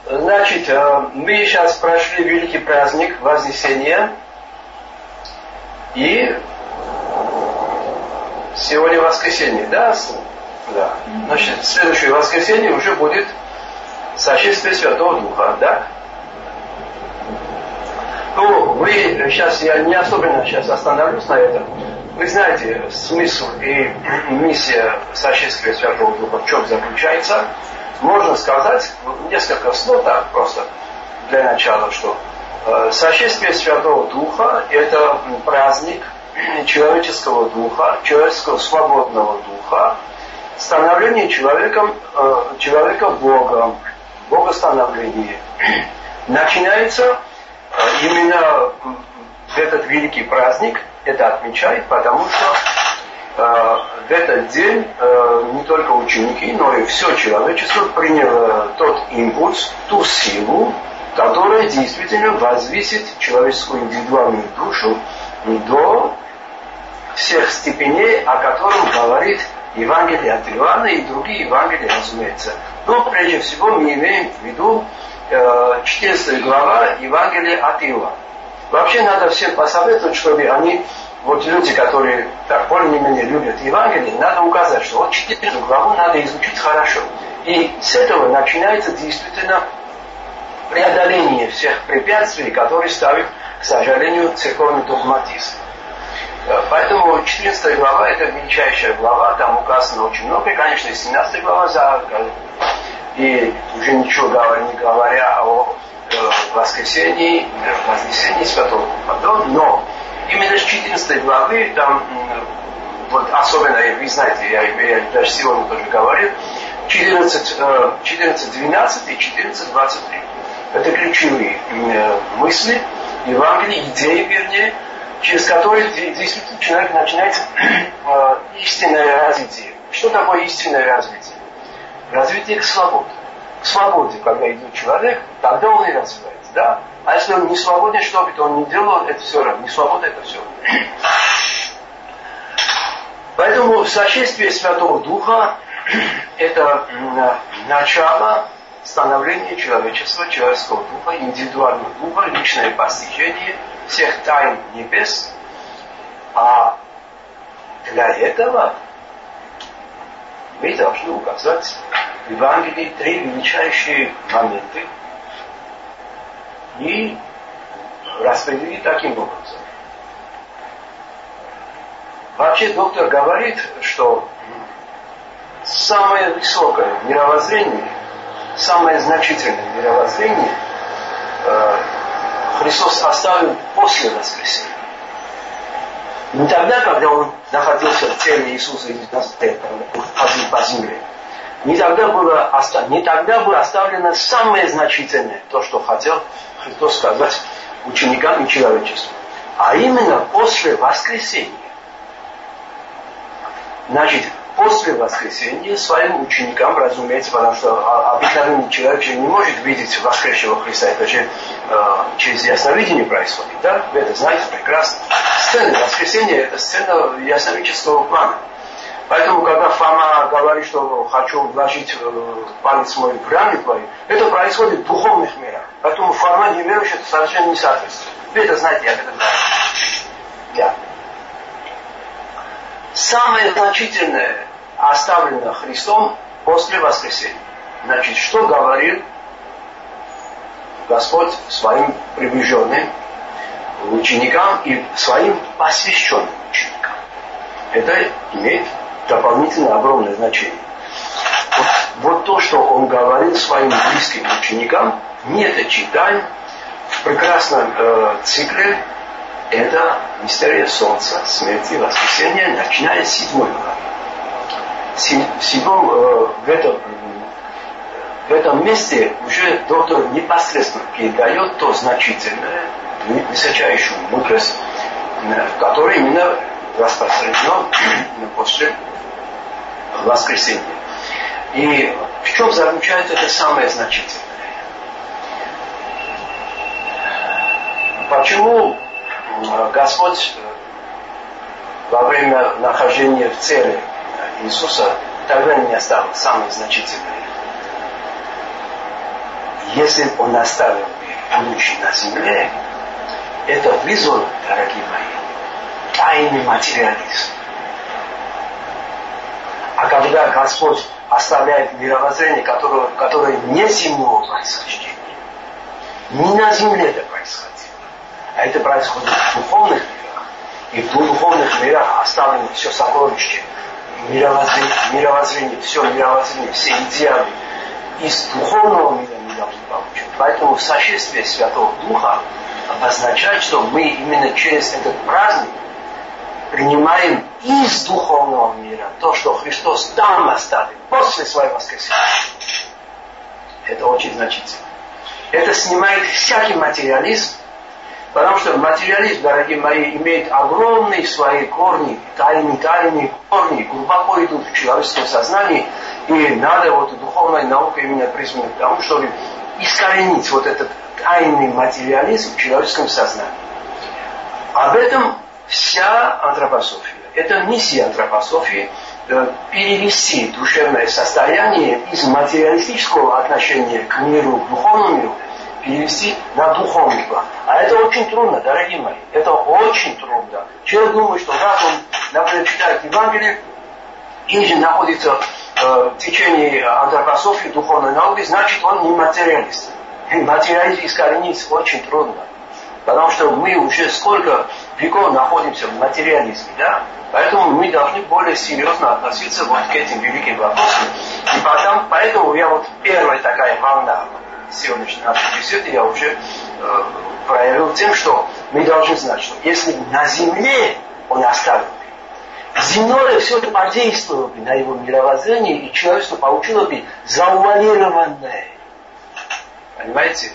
Значит, мы сейчас прошли великий праздник Вознесения. И сегодня воскресенье, да? Да. Значит, следующее воскресенье уже будет сошествие Святого Духа, да? Ну, вы сейчас, я не особенно сейчас остановлюсь на этом. Вы знаете смысл и миссия сошествия Святого Духа, в чем заключается. Можно сказать несколько слов так просто для начала, что сошествие Святого Духа – это праздник человеческого духа, человеческого свободного духа, становление человека Богом, богостановление. Начинается именно в этот великий праздник, это отмечает, потому что в этот день не только ученики, но и все человечество приняло тот импульс, ту силу, которая действительно возвысит человеческую индивидуальную душу до всех степеней, о котором говорит Евангелие от Иоанна и другие Евангелия, разумеется. Но прежде всего мы имеем в виду 14 глава Евангелия от Иоанна. Вообще надо всем посоветовать, чтобы они, вот люди, которые так более-менее любят Евангелие, надо указать, что вот 14 главу надо изучить хорошо. И с этого начинается действительно преодоление всех препятствий, которые ставит, к сожалению, церковный догматизм. Поэтому 14 глава – это величайшая глава, там указано очень много, и, конечно, и 17 глава, и уже ничего не говоря о воскресении, вознесении Святого Духа. Но именно с 14 главы, там, вот особенно, вы знаете, я даже сегодня тоже говорил, 14.12 и 14.23. Это ключевые мысли, Евангелие, идеи, вернее, через которые действительно человек начинает истинное развитие. Что такое истинное развитие? Развитие к свободе. К свободе, когда идет человек, тогда он и развивается. Да? А если он не свободен, что бы он ни делал, это все равно. Не свобода, это все равно. Поэтому сошествие Святого Духа – это начало становления человечества, человеческого духа, индивидуального духа, личное постижение всех тайн небес. А для этого мы должны указать в Евангелии 3 величайшие моменты и распределить таким образом. Вообще доктор говорит, что самое высокое мировоззрение, самое значительное мировоззрение Христос оставил после воскресения. Не тогда, когда Он находился в теле Иисуса и ходил по земле. Не тогда было оставлено самое значительное, то, что хотел Христос сказать ученикам и человечеству. А именно после воскресения. Значит, после воскресения своим ученикам, разумеется, потому что обыкновенный человек не может видеть воскресшего Христа. Это же через ясновидение происходит. Да? Вы это знаете прекрасно. Сцена воскресения – это сцена ясновидческого плана. Поэтому, когда Фома говорит, что хочу вложить палец мой в раны твои, это происходит в духовных мирах. Поэтому Фома неверующий это совершенно не соответствует. Вы это знаете, я это знаю. Да. Самое значительное оставлено Христом после воскресения. Значит, что говорил Господь своим приближенным ученикам и своим посвященным ученикам? Это имеет дополнительно огромное значение. Вот то, что Он говорил своим близким ученикам, мы это читаем в прекрасном цикле. Это мистерия Солнца, смерти, воскресения, начиная с 7 главы. В этом месте уже доктор непосредственно передает то значительное, высочайшую мудрость, которая именно распространена после воскресения. И в чем заключается это самое значительное? Почему Господь во время нахождения в теле Иисуса тогда не оставил самое значительное? если бы он оставил, будучи на земле, это вызвало, дорогие мои, тайный материализм. А когда Господь оставляет мировоззрение, которое не земного происхождения, не на земле это происходило, а это происходит в духовных мирах. И в духовных мирах оставлено все сокровище, мировоззрение, все мировоззрение, все идеалы. Из духовного мира мы должны получить. Поэтому сошествие Святого Духа обозначает, что мы именно через этот праздник принимаем из духовного мира то, что Христос там оставил, после своего воскресения. Это очень значительно. Это снимает всякий материализм, потому что материализм, дорогие мои, имеет огромные свои корни, тайные корни, глубоко идут в человеческом сознании, и надо духовная наука именно призвана к тому, чтобы искоренить этот тайный материализм в человеческом сознании. Об этом вся антропософия. Это миссия антропософии перевести душевное состояние из материалистического отношения к миру, к духовному миру, перевести на духовный план. А это очень трудно, дорогие мои. Это очень трудно. Человек думает, что раз он, например, читает Евангелие, или же находится в течение антропософии, духовной науки, значит он не материалист. Материализм искоренить очень трудно. Потому что мы уже сколько веков находимся в материализме, да? Поэтому мы должны более серьезно относиться к этим великим вопросам. И поэтому я первая такая волна сегодняшней нашей беседы я уже проявил тем, что мы должны знать, что если на земле он оставил бы, земное все это подействовало бы на его мировоззрение, и человечество получило бы заувалированное. Понимаете?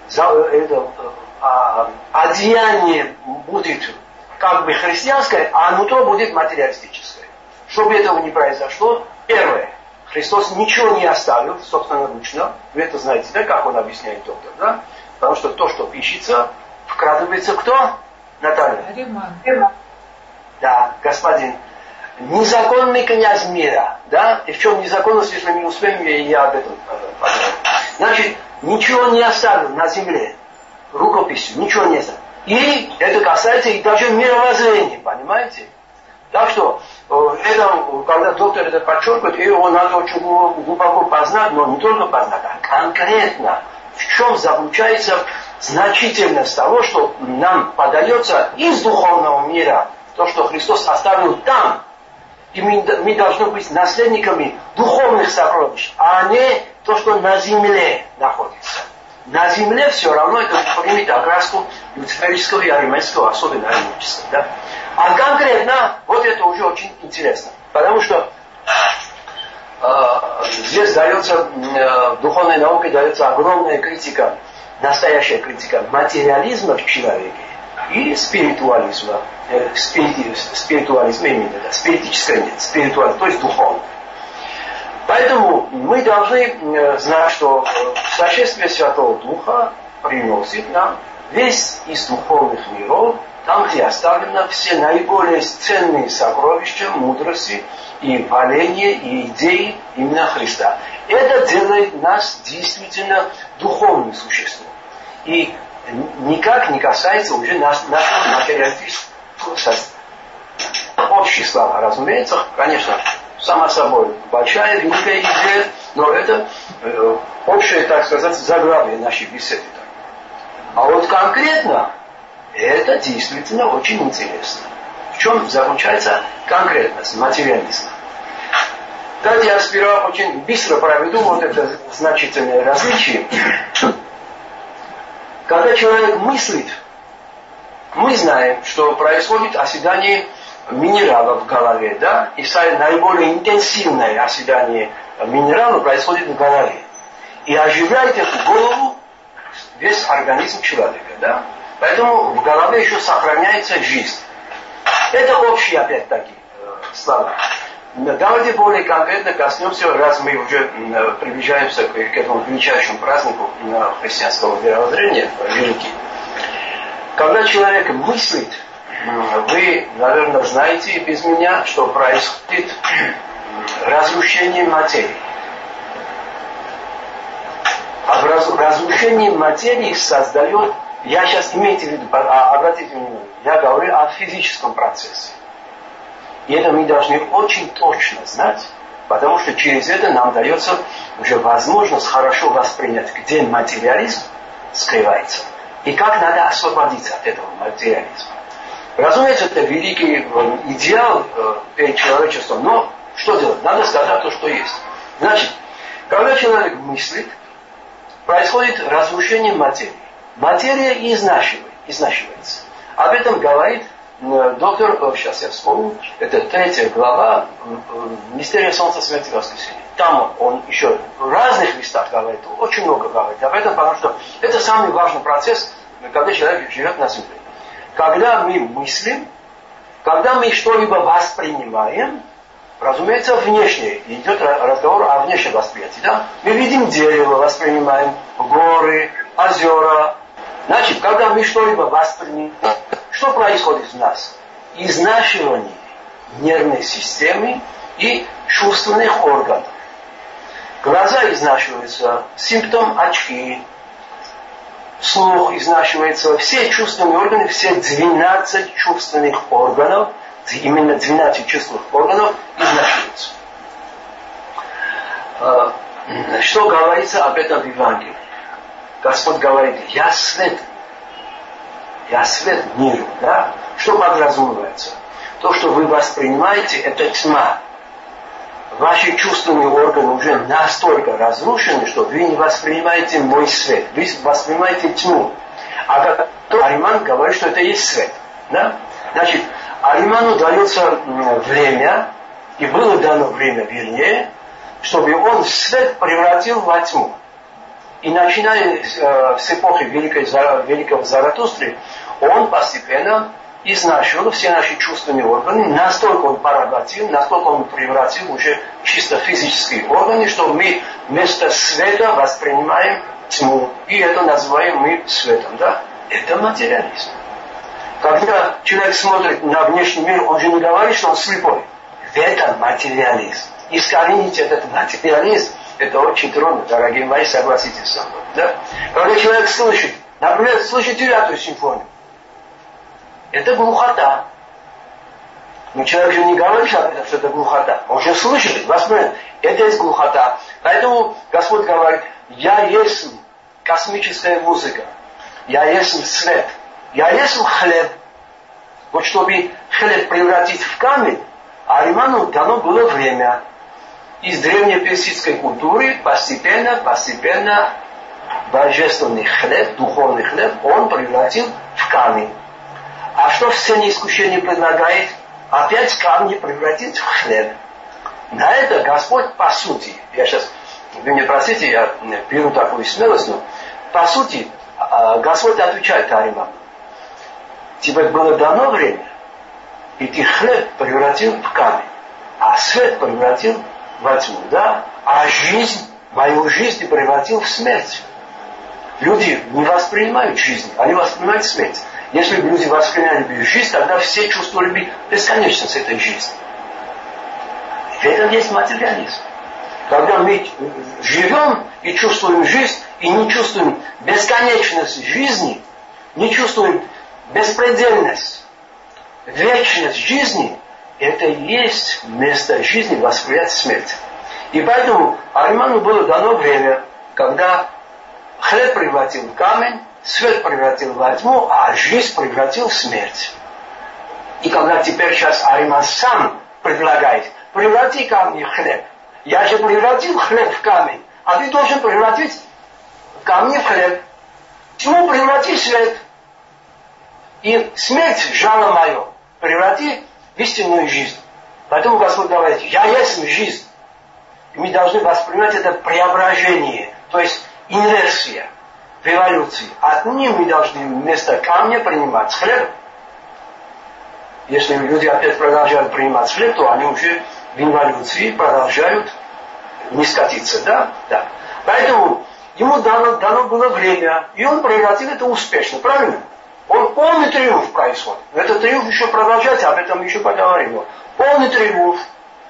Одеяние будет как бы христианское, а нутро будет материалистическое. Чтобы этого не произошло, первое, Христос ничего не оставил собственноручно. Вы это знаете, да, как он объясняет доктор, да? Потому что то, что пишется, вкрадывается кто? Наталья? Риман. Да, господин. Незаконный князь мира, да? И в чем незаконность, если мы успеем, я об этом поговорю. Значит, ничего не оставил на земле. Рукописью, ничего не оставил. И это касается и даже мировоззрения, понимаете? Так что, когда доктор это подчеркивает, его надо очень глубоко познать, но не только познать, а конкретно, в чем заключается значительность того, что нам подается из духовного мира, то, что Христос оставил там. И мы должны быть наследниками духовных сокровищ, а не то, что на земле находится. На земле все равно это примет окраску люциферического и аримейского, особенно аримейского. Да? А конкретно, это уже очень интересно. Потому что здесь дается, в духовной науке дается огромная критика, настоящая критика материализма в человеке и спиритуализма. Спиритуализм именно, да, спиритическое нет, спиритуализм, то есть духовный. Поэтому мы должны знать, что сошествие Святого Духа приносит нам весь из духовных миров, там, где оставлены все наиболее ценные сокровища, мудрости и валения, и идеи именно Христа. Это делает нас действительно духовным существом. И никак не касается уже нашего материалистического сознания. Общие слова, разумеется, конечно, само собой, большая, великая идея, но это общее, так сказать, заглавие нашей беседы. А конкретно, это действительно очень интересно. В чем заключается конкретность материализма? Давайте я сперва очень быстро проведу это значительное различие. Когда человек мыслит, мы знаем, что происходит оседание минералов в голове, да? И наиболее интенсивное оседание минералов происходит в голове. И оживляет эту голову весь организм человека, да? Поэтому в голове еще сохраняется жизнь. Это общие, опять-таки, слова. Давайте более конкретно коснемся, раз мы уже приближаемся к этому величайшему празднику христианского мировоззрения, великий. Когда человек мыслит, вы, наверное, знаете без меня, что происходит разрушение материи. разрушение материи создает, я сейчас имейте в виду, обратите внимание, я говорю о физическом процессе. И это мы должны очень точно знать, потому что через это нам дается уже возможность хорошо воспринять, где материализм скрывается, и как надо освободиться от этого материализма. Разумеется, это великий идеал перед человечеством, но что делать? Надо сказать то, что есть. Значит, когда человек мыслит, происходит разрушение материи. Материя изнашивается. Об этом говорит доктор, сейчас я вспомню, это 3 глава «Мистерия Солнца, смерти и воскресения». Там он еще в разных местах говорит, очень много говорит об этом, потому что это самый важный процесс, когда человек живет на Земле. Когда мы мыслим, когда мы что-либо воспринимаем, разумеется, внешне, идет разговор о внешнем восприятии. Да? Мы видим дерево, воспринимаем горы, озера. Значит, когда мы что-либо воспринимаем, что происходит в нас? Изнашивание нервной системы и чувственных органов. Глаза изнашиваются, симптом очки, слух изнашивается, все чувственные органы, все 12 чувственных органов, именно 12 чувственных органов изнашиваются. Что говорится об этом в Евангелии? Господь говорит, я свет миру. Да? Что подразумевается? То, что вы воспринимаете, это тьма. Ваши чувственные органы уже настолько разрушены, что вы не воспринимаете мой свет. Вы воспринимаете тьму. А Ариман говорит, что это есть свет. Да? Значит, Ариману дается время, и было дано время, вернее, чтобы он свет превратил во тьму. И начиная с эпохи Великого Заратустры, он постепенно изнашивал все наши чувственные органы, настолько он поработил, настолько он превратил уже чисто физические органы, что мы вместо света воспринимаем тьму. И это называем мы светом. Да? Это материализм. Когда человек смотрит на внешний мир, он же не говорит, что он слепой. Это материализм. Искоренить этот материализм, это очень трудно, дорогие мои, согласитесь со мной. Да? Когда человек слышит, например, слышит 9-ю симфонию, это глухота. Но человек же не говорит, что это глухота. Он же слышит, воспринимает. Это есть глухота. Поэтому Господь говорит, я есть космическая музыка. Я есть свет. Я есть хлеб. Вот чтобы хлеб превратить в камень, Ариману дано было время. Из древней персидской культуры постепенно божественный хлеб, духовный хлеб, он превратил в камень. А что в сцене искушения предлагает? Опять камни превратить в хлеб. На это Господь по сути, вы меня простите, я беру такую смелость, но по сути Господь отвечает Ариману. Тебе было дано время, и ты хлеб превратил в камень, а свет превратил во тьму, да? А мою жизнь превратил в смерть. Люди не воспринимают жизнь, они воспринимают смерть. Если бы люди восприняли жизнь, тогда все чувствовали бы бесконечность этой жизни. В этом есть материализм. Когда мы живем и чувствуем жизнь, и не чувствуем бесконечность жизни, не чувствуем беспредельность, вечность жизни, это и есть место жизни восприять смерть. И поэтому Ариману было дано время, когда хлеб превратил в камень, свет превратил во тьму, а жизнь превратил в смерть. И когда теперь сейчас Ариман сам предлагает, преврати камни в хлеб. Я же превратил хлеб в камень, а ты должен превратить камни в хлеб. Тьму преврати в свет. И смерть, жало мое, преврати в истинную жизнь. Поэтому Господь говорит, я есть жизнь. И мы должны воспринимать это преображение, то есть инверсия в эволюции. Отныне мы должны вместо камня принимать хлеб. Если люди опять продолжают принимать хлеб, то они уже в эволюции продолжают не скатиться. Да? Да. Поэтому ему дано было время, и он превратил это успешно. Правильно? Полный триумф происходит. Этот триумф еще продолжается, об этом еще поговорим. Полный триумф.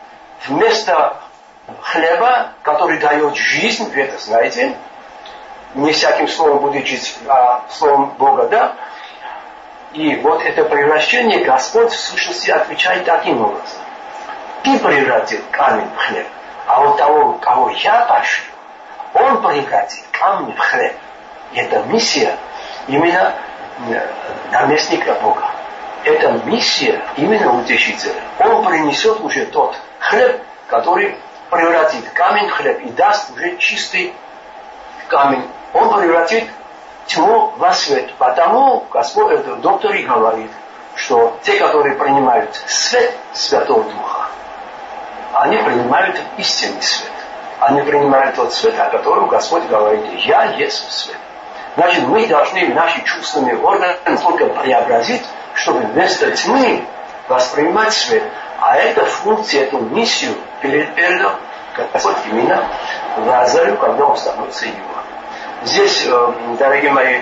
Вместо хлеба, который дает жизнь, вы это знаете, не всяким словом будет жить, а словом Бога, да? И вот это превращение Господь в сущности отвечает таким образом. Ты превратил камень в хлеб, а вот того, кого я пошлю, он превратит камень в хлеб. И это миссия именно наместника Бога. Это миссия именно утешителя. Он принесет уже тот хлеб, который превратит камень в хлеб и даст уже чистый камень. Он превратит тьму во свет. Потому Господь, доктор и говорит, что те, которые принимают свет Святого Духа, они принимают истинный свет. Они принимают тот свет, о котором Господь говорит: «Я есть свет». Значит, мы должны наши чувственные органы только преобразить, чтобы вместо тьмы воспринимать свет. А эта функция, эту миссию передал Господь именно Лазарю, когда он становится его. Здесь, дорогие мои,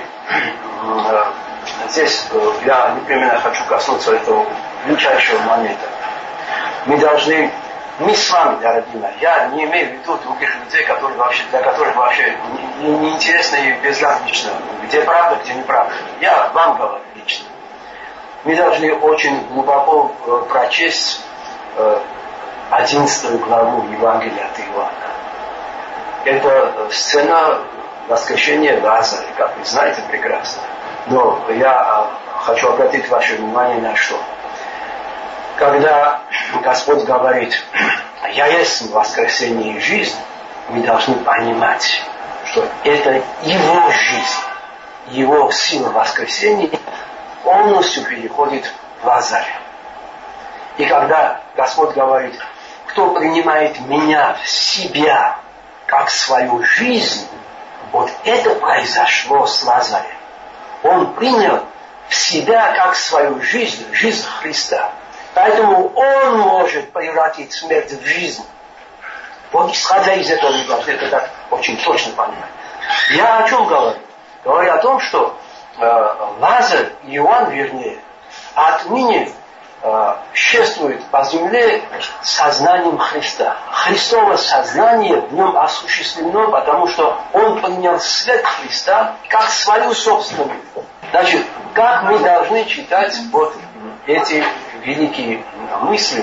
здесь я непременно хочу коснуться этого величайшего момента. Мы с вами, дорогие мои, я не имею в виду других людей, для которых вообще неинтересно и безразлично, где правда, где неправда. Я вам говорю лично. Мы должны очень глубоко прочесть 11 главу Евангелия от Иоанна. Это сцена воскрешения Лазаря, как вы знаете прекрасно. Но я хочу обратить ваше внимание на что. Когда Господь говорит: «Я есть воскресение и жизнь», мы должны понимать, что это Его жизнь, Его сила воскресения полностью переходит в Лазаря. И когда Господь говорит: «Кто принимает меня в себя как свою жизнь», вот это произошло с Лазарем. Он принял в себя как свою жизнь, жизнь Христа. Поэтому он может превратить смерть в жизнь. Вот исходя из этого мы должны это так очень точно понимать. Я о чем говорю? Говорю о том, что Лазарь, Иоанн вернее, отныне шествует по земле сознанием Христа. Христово сознание в нем осуществлено, потому что он принял свет Христа как свою собственную. Значит, как мы должны читать вот эти великие мысли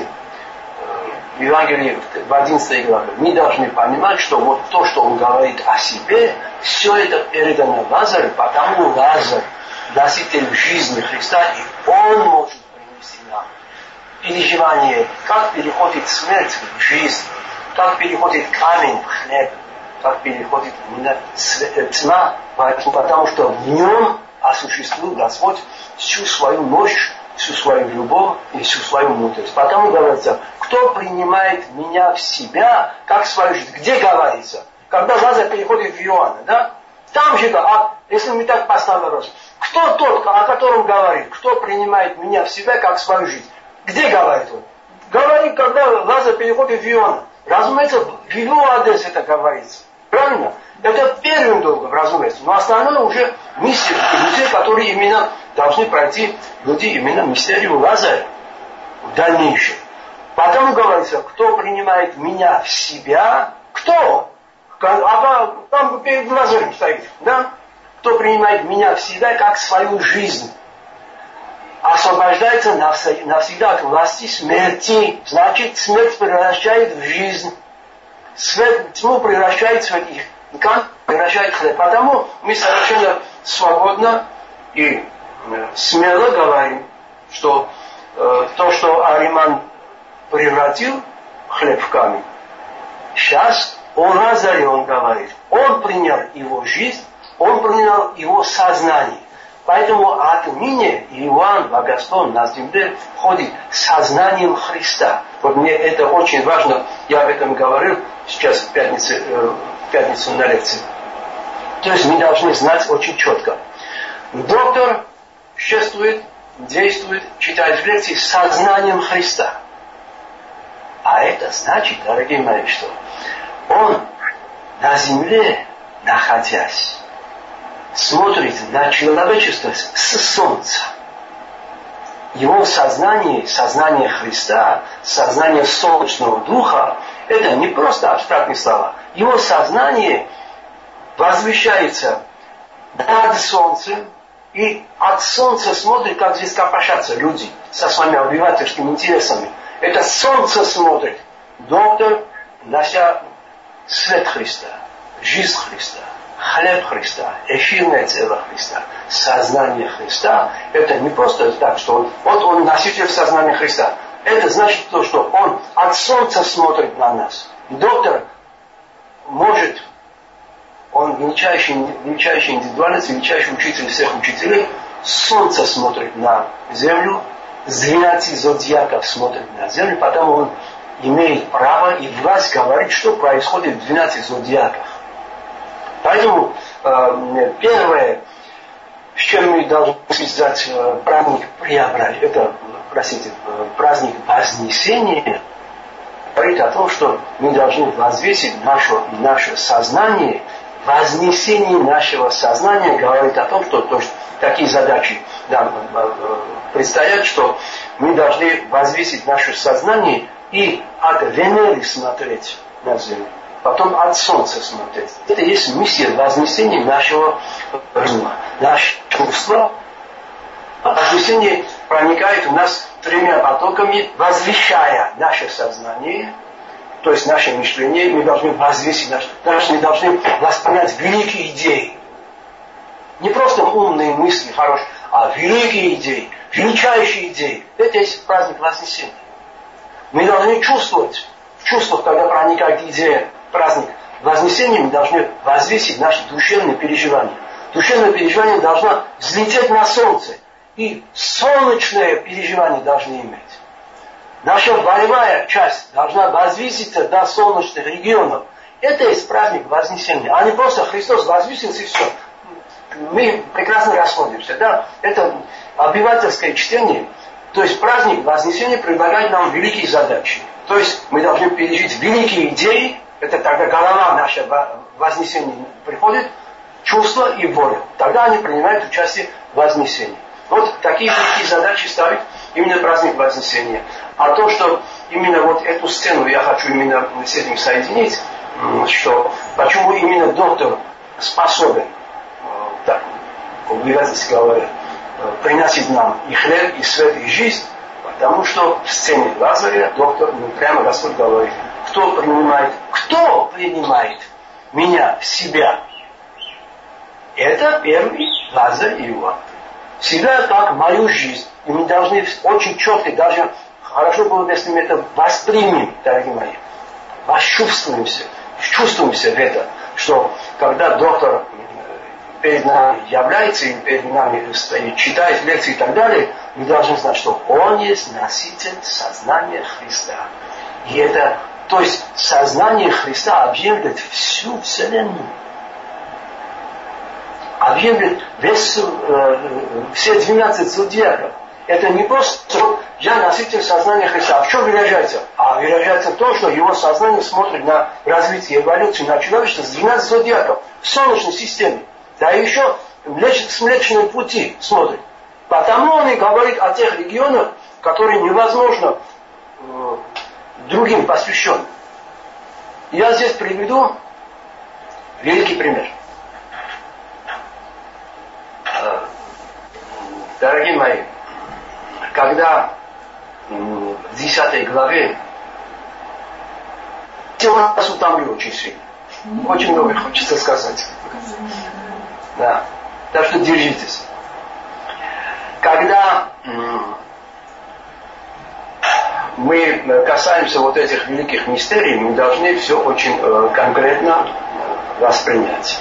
в Евангелии в 11 главе? Мы должны понимать, что вот то, что он говорит о себе, все это передано Лазарю, потому Лазарь носитель жизни Христа, и он может принести нам переживание, как переходит смерть в жизнь, как переходит камень в хлеб, как переходит тьма, потому что в нем осуществил Господь всю свою мощь, всю свою любовь и всю свою мудрость. Потому говорится: кто принимает меня в себя, как свою жизнь. Где говорится? Когда Лазарь переходит в Иоанна, да? Там же, если мы так поставим вопрос, кто тот, о котором говорит, кто принимает меня в себя, как свою жизнь? Где говорит он? Говорит, когда Лазарь переходит в Иоанна. Разумеется, в его адрес это говорится. Правильно? Это первым долгом, разумеется. Но остальное уже миссия людей, которые именно должны пройти, люди именно мистерию Лазаря в дальнейшем. Потом говорится: кто принимает меня в себя, кто? Там перед Лазарем стоит, да? Кто принимает меня в себя как свою жизнь, освобождается навсегда от власти смерти. Значит, смерть превращает в жизнь. Тьму превращает в свет, и камень превращает в хлеб. Потому мы совершенно свободно и смело говорим, что то, что Ариман превратил хлеб в камень, сейчас о Лазаре он говорит. Он принял его жизнь, он принял его сознание. Поэтому отныне Иоанн Богослов на земле ходит сознанием Христа. Вот мне это очень важно, я об этом говорил сейчас в пятницу на лекции. То есть мы должны знать очень четко. Доктор шествует, действует, читает лекции с сознанием Христа. А это значит, дорогие мои, что он на земле, находясь, смотрит на человечество с солнца. Его сознание, сознание Христа, сознание солнечного духа, это не просто абстрактные слова. Его сознание возвышается над солнцем, и от солнца смотрит, как здесь копошатся люди со своими обывательскими интересами. Это солнце смотрит. Доктор, нося свет Христа, жизнь Христа, хлеб Христа, эфирное тело Христа, сознание Христа. Это не просто так, что он носитель сознания Христа. Это значит то, что он от солнца смотрит на нас. Доктор может, он величайший индивидуалист, величайший учитель всех учителей, солнце смотрит на землю, с 12 зодиаков смотрит на землю, потому он имеет право и власть говорить, что происходит в 12 зодиаках. Поэтому первое, с чем мы должны связать праздник преображения, это, праздник Вознесения, говорит о том, что мы должны возвесить наше сознание. Вознесение нашего сознания говорит о том, что такие задачи предстоят, что мы должны возвесить наше сознание и от Венеры смотреть на Землю, потом от Солнца смотреть. Это есть миссия вознесения нашего разума, нашего чувства. Вознесение проникает в нас 3 потоками, возвещая наше сознание, то есть наше мышление. Мы должны возвесить мы должны воспринять великие идеи. Не просто умные мысли, хорошие, а великие идеи, величайшие идеи. Это есть праздник Вознесения. Мы должны чувствовать, в чувствах, когда проникает идея, праздник Вознесения, мы должны возвесить наши душевные переживания. Душевное переживание должно взлететь на солнце. И солнечное переживание должны иметь. Наша волевая часть должна возвыситься до солнечных регионов. Это есть праздник Вознесения. А не просто Христос возвысился и все. Мы прекрасно расходимся. Да? Это обывательское чтение. То есть праздник Вознесения предлагает нам великие задачи. То есть мы должны пережить великие идеи. Это тогда голова наша Вознесения приходит, чувства и воля. Тогда они принимают участие в Вознесении. Вот такие великие задачи ставит именно праздник Вознесения. А то, что именно вот эту сцену я хочу именно с этим соединить, что почему именно доктор способен, так, по-вывательски говоря, приносить нам и хлеб, и свет, и жизнь, потому что в сцене Лазаря доктор, прямо Господь говорит, кто принимает меня в себя? Это первый Лазарь и Иоанн. Всегда как мою жизнь. И мы должны очень четко, даже хорошо было бы, если мы это воспримем, дорогие мои. Чувствуемся в это, что когда доктор перед нами является, и перед нами стоит, читает лекции и так далее, мы должны знать, что он есть носитель сознания Христа. И это, то есть сознание Христа объемлет всю Вселенную. Объемлет все 12 зодиаков. Это не просто, что я носитель сознания Христа. А в чем выражается? А выражается в том, что его сознание смотрит на развитие эволюции, на человечество с 12 зодиаков в Солнечной системе. Да и еще с Млечной Пути смотрит. Потому он и говорит о тех регионах, которые невозможно другим посвященным. Я здесь приведу великий пример. Дорогие мои, когда в 10 главе я вас утомлю очень сильно. Очень много хочется сказать. Да. Так что держитесь. Когда мы касаемся вот этих великих мистерий, мы должны все очень конкретно воспринять.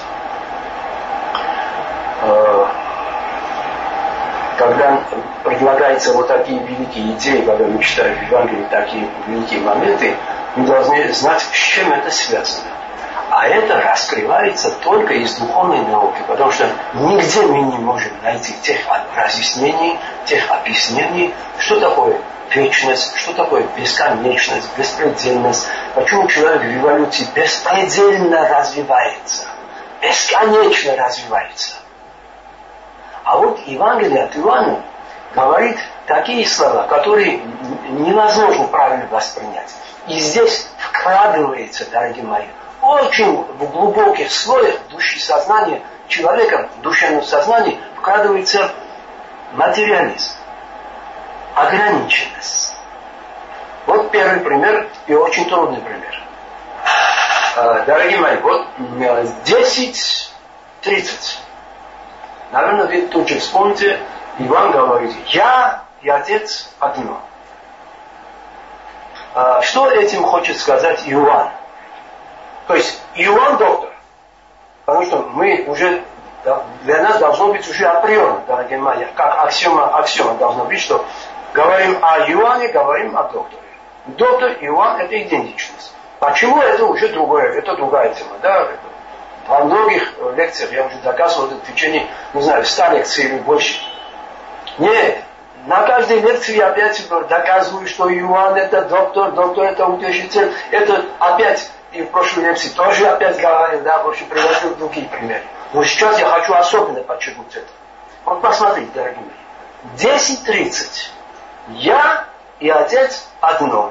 Когда предлагаются вот такие великие идеи, когда мы читаем в Евангелии такие великие моменты, мы должны знать, с чем это связано. А это раскрывается только из духовной науки, потому что нигде мы не можем найти тех разъяснений, тех объяснений, что такое вечность, что такое бесконечность, беспредельность, почему человек в эволюции беспредельно развивается, бесконечно развивается. А вот Евангелие от Иоанна говорит такие слова, которые невозможно правильно воспринять. И здесь вкрадывается, дорогие мои, очень в глубоких слоях души сознания человека, в душевном сознании вкладывается материализм, ограниченность. Вот первый пример и очень трудный пример. Дорогие мои, вот 10:30. Наверное, вы тут же вспомните, Иван говорит, я и Отец одно. Что этим хочет сказать Иоанн? То есть Иоанн доктор. Потому что мы уже, для нас должно быть уже априорно, дорогие мои, как аксиома должно быть, что говорим о Иоанне, говорим о докторе. Доктор и Иоанн это идентичность. Почему это уже другое, это другая тема, да? Во многих лекциях я уже доказывал это в течение, не знаю, 100 лекций или больше. Нет, на каждой лекции я опять доказываю, что Иоанн это доктор, доктор это утешитель, это опять, и в прошлой лекции тоже опять говорил, да, в общем, приводил другие примеры. Но сейчас я хочу особенно подчеркнуть это. Вот посмотрите, дорогие мои. 10:30. Я и Отец одно.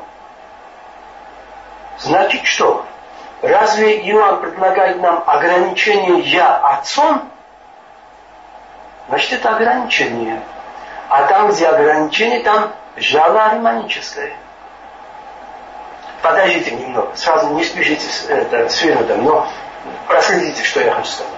Значит что? Разве Иоанн предлагает нам ограничение «я» Отцом? Значит, это ограничение. А там, где ограничение, там жало ариманическое. Подождите немного, сразу не спешите с выводом, но проследите, что я хочу сказать.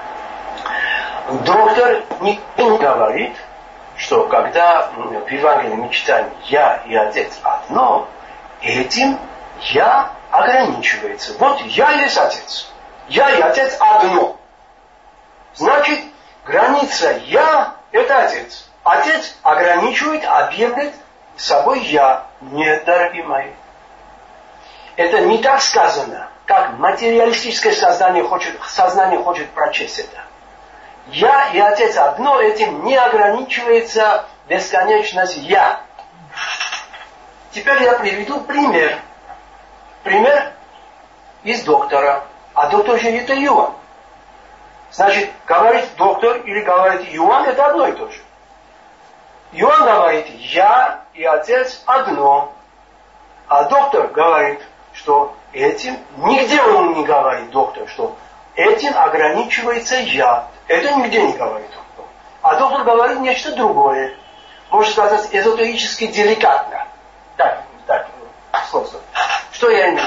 Доктор не говорит, что когда в Евангелии мы читаем «я и Отец одно», этим «я» ограничивается. Вот я есть Отец. Я и Отец одно. Значит, граница «я» – это Отец. Отец ограничивает, объявляет собой «я». Нет, дорогие мои. Это не так сказано, как материалистическое сознание хочет прочесть это. Я и Отец одно, этим не ограничивается бесконечность «я». Теперь я приведу пример. Пример из доктора. А доктор же это Иоанн. Значит, говорит доктор или говорит Иоанн, это одно и то же. Иоанн говорит, я и Отец одно. А доктор говорит, что этим, нигде он не говорит, доктор, что этим ограничивается я. Это нигде не говорит. А доктор говорит нечто другое. Можно сказать, эзотерически деликатно. Так, слово. Что я имею?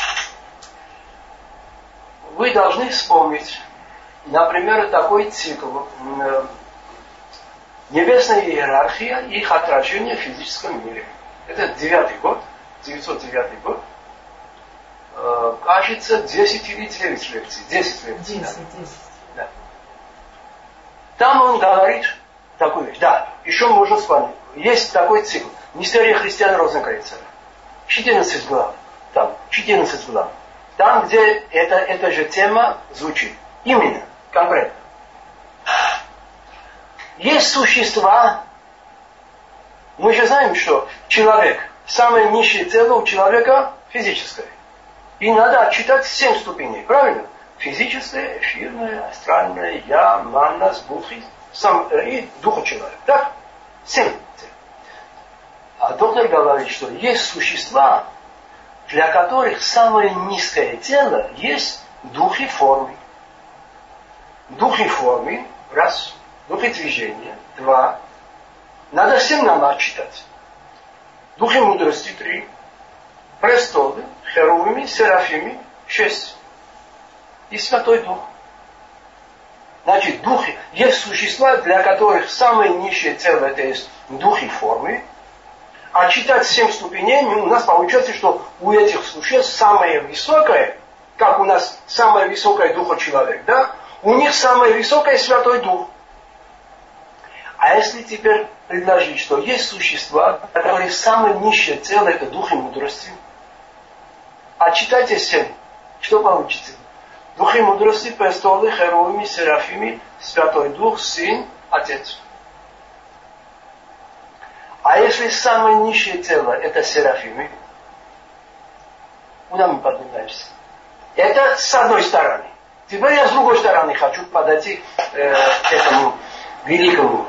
Вы должны вспомнить, например, такой цикл. Небесная иерархия и их отражение в физическом мире. Это 909 год. Кажется, 10 или 9 лекций. 10 лекций. 10. Да. Там он говорит такую вещь. Да, еще можно вспомнить. Есть такой цикл. Мистерия христиан Розенкрейцера. 14 глав. Там, 14 глав. Там, где эта же тема звучит. Именно, конкретно. Есть существа, мы же знаем, что человек, самое низшее тело у человека физическое. И надо отчитать 7 ступеней, правильно? Физическое, эфирное, астральное, я, манас, будхи, и духа человека. Так? 7. А доктор говорит, что есть существа, для которых самое низкое тело есть духи формы. Духи формы, раз. Духи движения, 2. Надо всем нам отчитать. Духи мудрости, 3. Престолы, херувимы, серафимы, 6. И Святой Дух. Значит, духи, есть существа, для которых самое низшее тело это есть духи формы. А читать 7 ступеней, у нас получается, что у этих существ самое высокое, как у нас самое высокое духа человек, да? У них самое высокое Святой Дух. А если теперь предложить, что есть существа, которые самое низшее тело это духи мудрости, а читайте 7, что получится? Духи мудрости, престолы, херувимы, серафимы, Святой Дух, Сын, Отец. А если самое низшее тело это серафимы, куда мы поднимаемся? Это с одной стороны. Теперь я с другой стороны хочу подойти к этому великому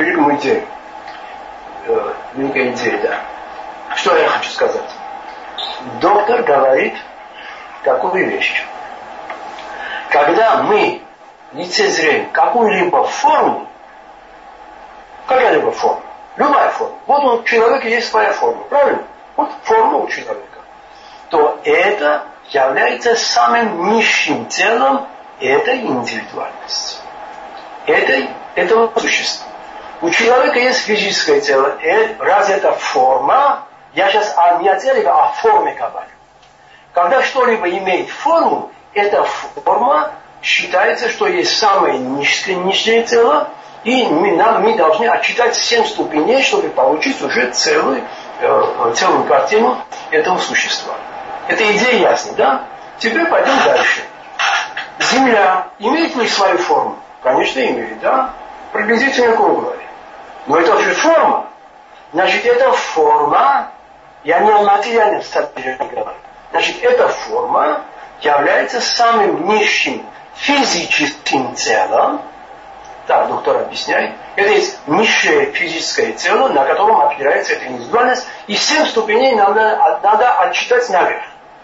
идее. Великая идея, да. Что я хочу сказать? доктор говорит такую вещь. Когда мы лицезреем какую-либо форму, какая-либо форма, любая форма, вот у человека есть своя форма, правильно? Вот форма у человека. То это является самым низшим телом этой индивидуальности. Этого существа. У человека есть физическое тело. Раз это форма, я сейчас не о теле, а о форме говорю. Когда что-либо имеет форму, эта форма считается, что есть самое низшее тело, и мы должны отчитать 7 ступеней, чтобы получить уже целую картину этого существа. Эта идея ясна, да? Теперь пойдем дальше. Земля имеет ли свою форму? Конечно, имеет, да? Приблизительно круглая. Но это же форма. Значит, эта форма, я не о материальном состоянии говорю. Значит, эта форма является самым низшим физическим телом. Так, доктор объясняет. Это есть низшее физическое тело, на котором опирается эта индивидуальность. И 7 ступеней надо отчитать наверх.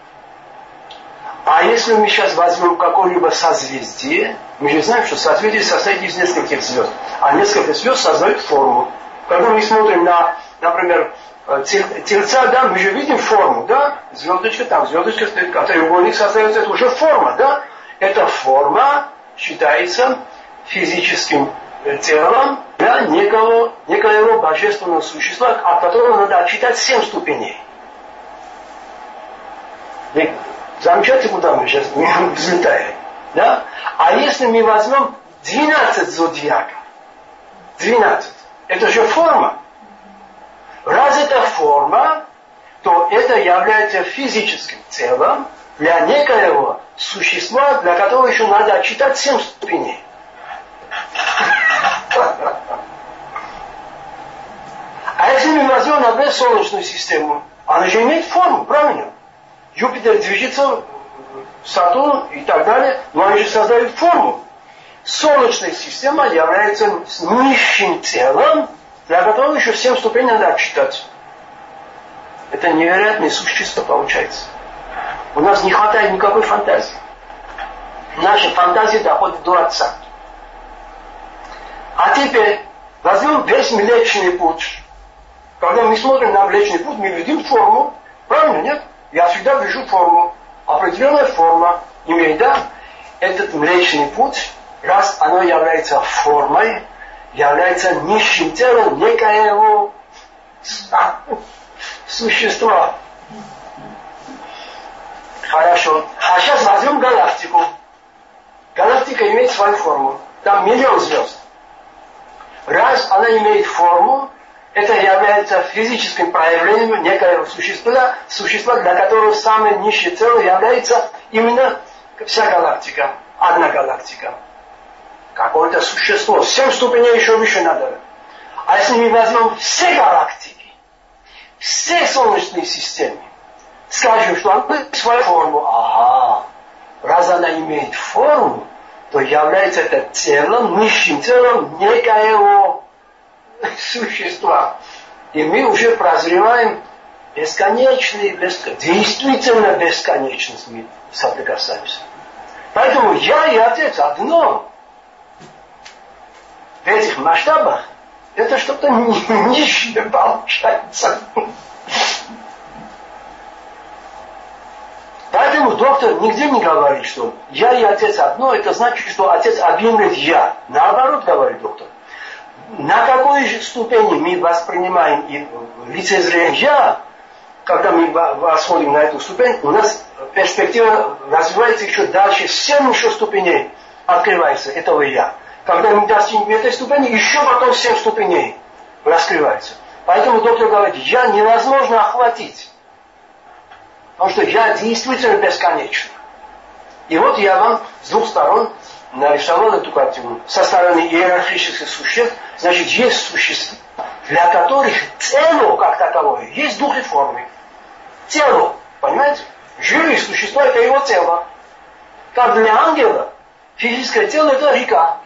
А если мы сейчас возьмем какое-либо созвездие, мы же знаем, что созвездие состоит из нескольких звезд. А несколько звезд создают форму. Когда мы смотрим на, например, Тельца, да, мы же видим форму, да? Звездочка там, звездочка стоит, а треугольник создается, это уже форма, да? Эта форма считается физическим телом для некоего божественного существа, от которого надо отчитать 7 ступеней. Замечайте, куда мы сейчас взлетаем. Да? А если мы возьмем 12 зодиаков, 12, это же форма. Раз это форма, то это является физическим телом для некоего существа, для которого еще надо отчитать 7 ступеней. А если мы возьмем, например, Солнечную систему, она же имеет форму, правильно? Юпитер движется, Сатурн и так далее, но они же создают форму. Солнечная система является низшим телом, для которого еще 7 ступеней надо отчитать. Это невероятное существо получается. У нас не хватает никакой фантазии. Наша фантазия доходит до Отца. А теперь возьмем весь Млечный Путь. Когда мы смотрим на Млечный Путь, мы видим форму. Правильно, нет? Я всегда вижу форму. Определенная форма имеет, да? Этот Млечный Путь, раз оно является формой, является низшим телом некоего существа. Хорошо. А сейчас возьмем галактику. Галактика имеет свою форму. Там миллион звезд. Раз она имеет форму, это является физическим проявлением некоего существа, для которого самое низшее тело является именно вся галактика. Одна галактика. Какое-то существо. 7 ступеней еще выше надо. А если мы возьмем все галактики, все солнечные системы, скажем, что она имеет свою форму. Ага. Раз она имеет форму, то является это телом, низшим телом некоего существа. И мы уже прозреваем действительно бесконечность мы соприкасаемся. Поэтому я и Отец одно. В этих масштабах это что-то низшее получается. Поэтому доктор нигде не говорит, что я и Отец одно, это значит, что Отец объемлет я. Наоборот, говорит доктор. На какой же ступени мы воспринимаем и лицезреем я, когда мы восходим на эту ступень, у нас перспектива развивается еще дальше, 7 еще ступеней открывается этого я. Когда мы достигнем этой ступени, еще потом 7 ступеней раскрывается. Поэтому доктор говорит, я невозможно охватить. Потому что я действительно бесконечен. И вот я вам с 2 сторон нарисовал эту картину. Со стороны иерархических существ, значит, есть существа, для которых тело, как таковое, есть дух и формы. Тело, понимаете? Живые существа – это его тело. Как для ангела, физическое тело – это река.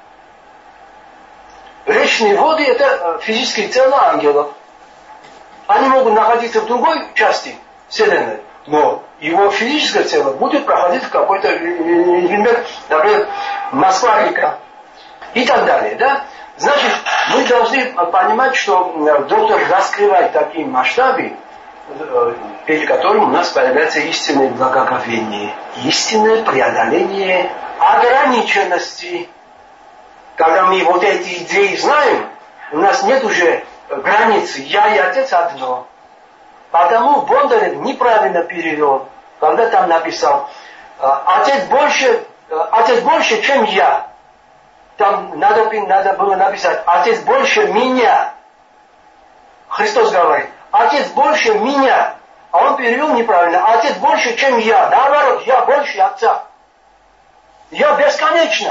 Речные воды – это физическое тело ангелов. Они могут находиться в другой части Вселенной, Но его физическое тело будет проходить в какой-то, например, Москва-река и так далее. Да? Значит, мы должны понимать, что доктор раскрывает такие масштабы, перед которым у нас появляется истинное благоговение, истинное преодоление ограниченности. Когда мы вот эти идеи знаем, у нас нет уже границы. Я и Отец одно. Потому Бондарев неправильно перевел, когда там написал Отец больше, чем я. Там надо было написать Отец больше меня. Христос говорит, Отец больше меня. А он перевел неправильно. Отец больше, чем я. Наоборот, я больше Отца. Я бесконечно.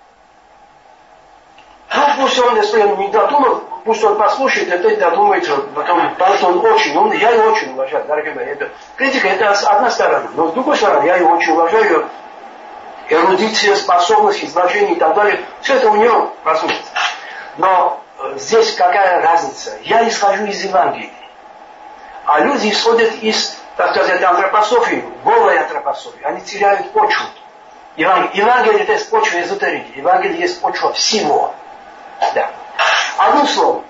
Ну, пусть он, если он не додумал, пусть он послушает, это додумается, потому что он очень умный. Я его очень уважаю, дорогие мои. Критика это одна сторона. Но с другой стороны, я его очень уважаю. Эрудиция, способность, изложение и так далее. Все это у него просунется. Но здесь какая разница? Я исхожу из Евангелия. А люди исходят из, так сказать, антропософии, голой антропософии. Они теряют почву. Евангелие это есть почва эзотерики. Евангелие есть почва всего. Да. Одним словом,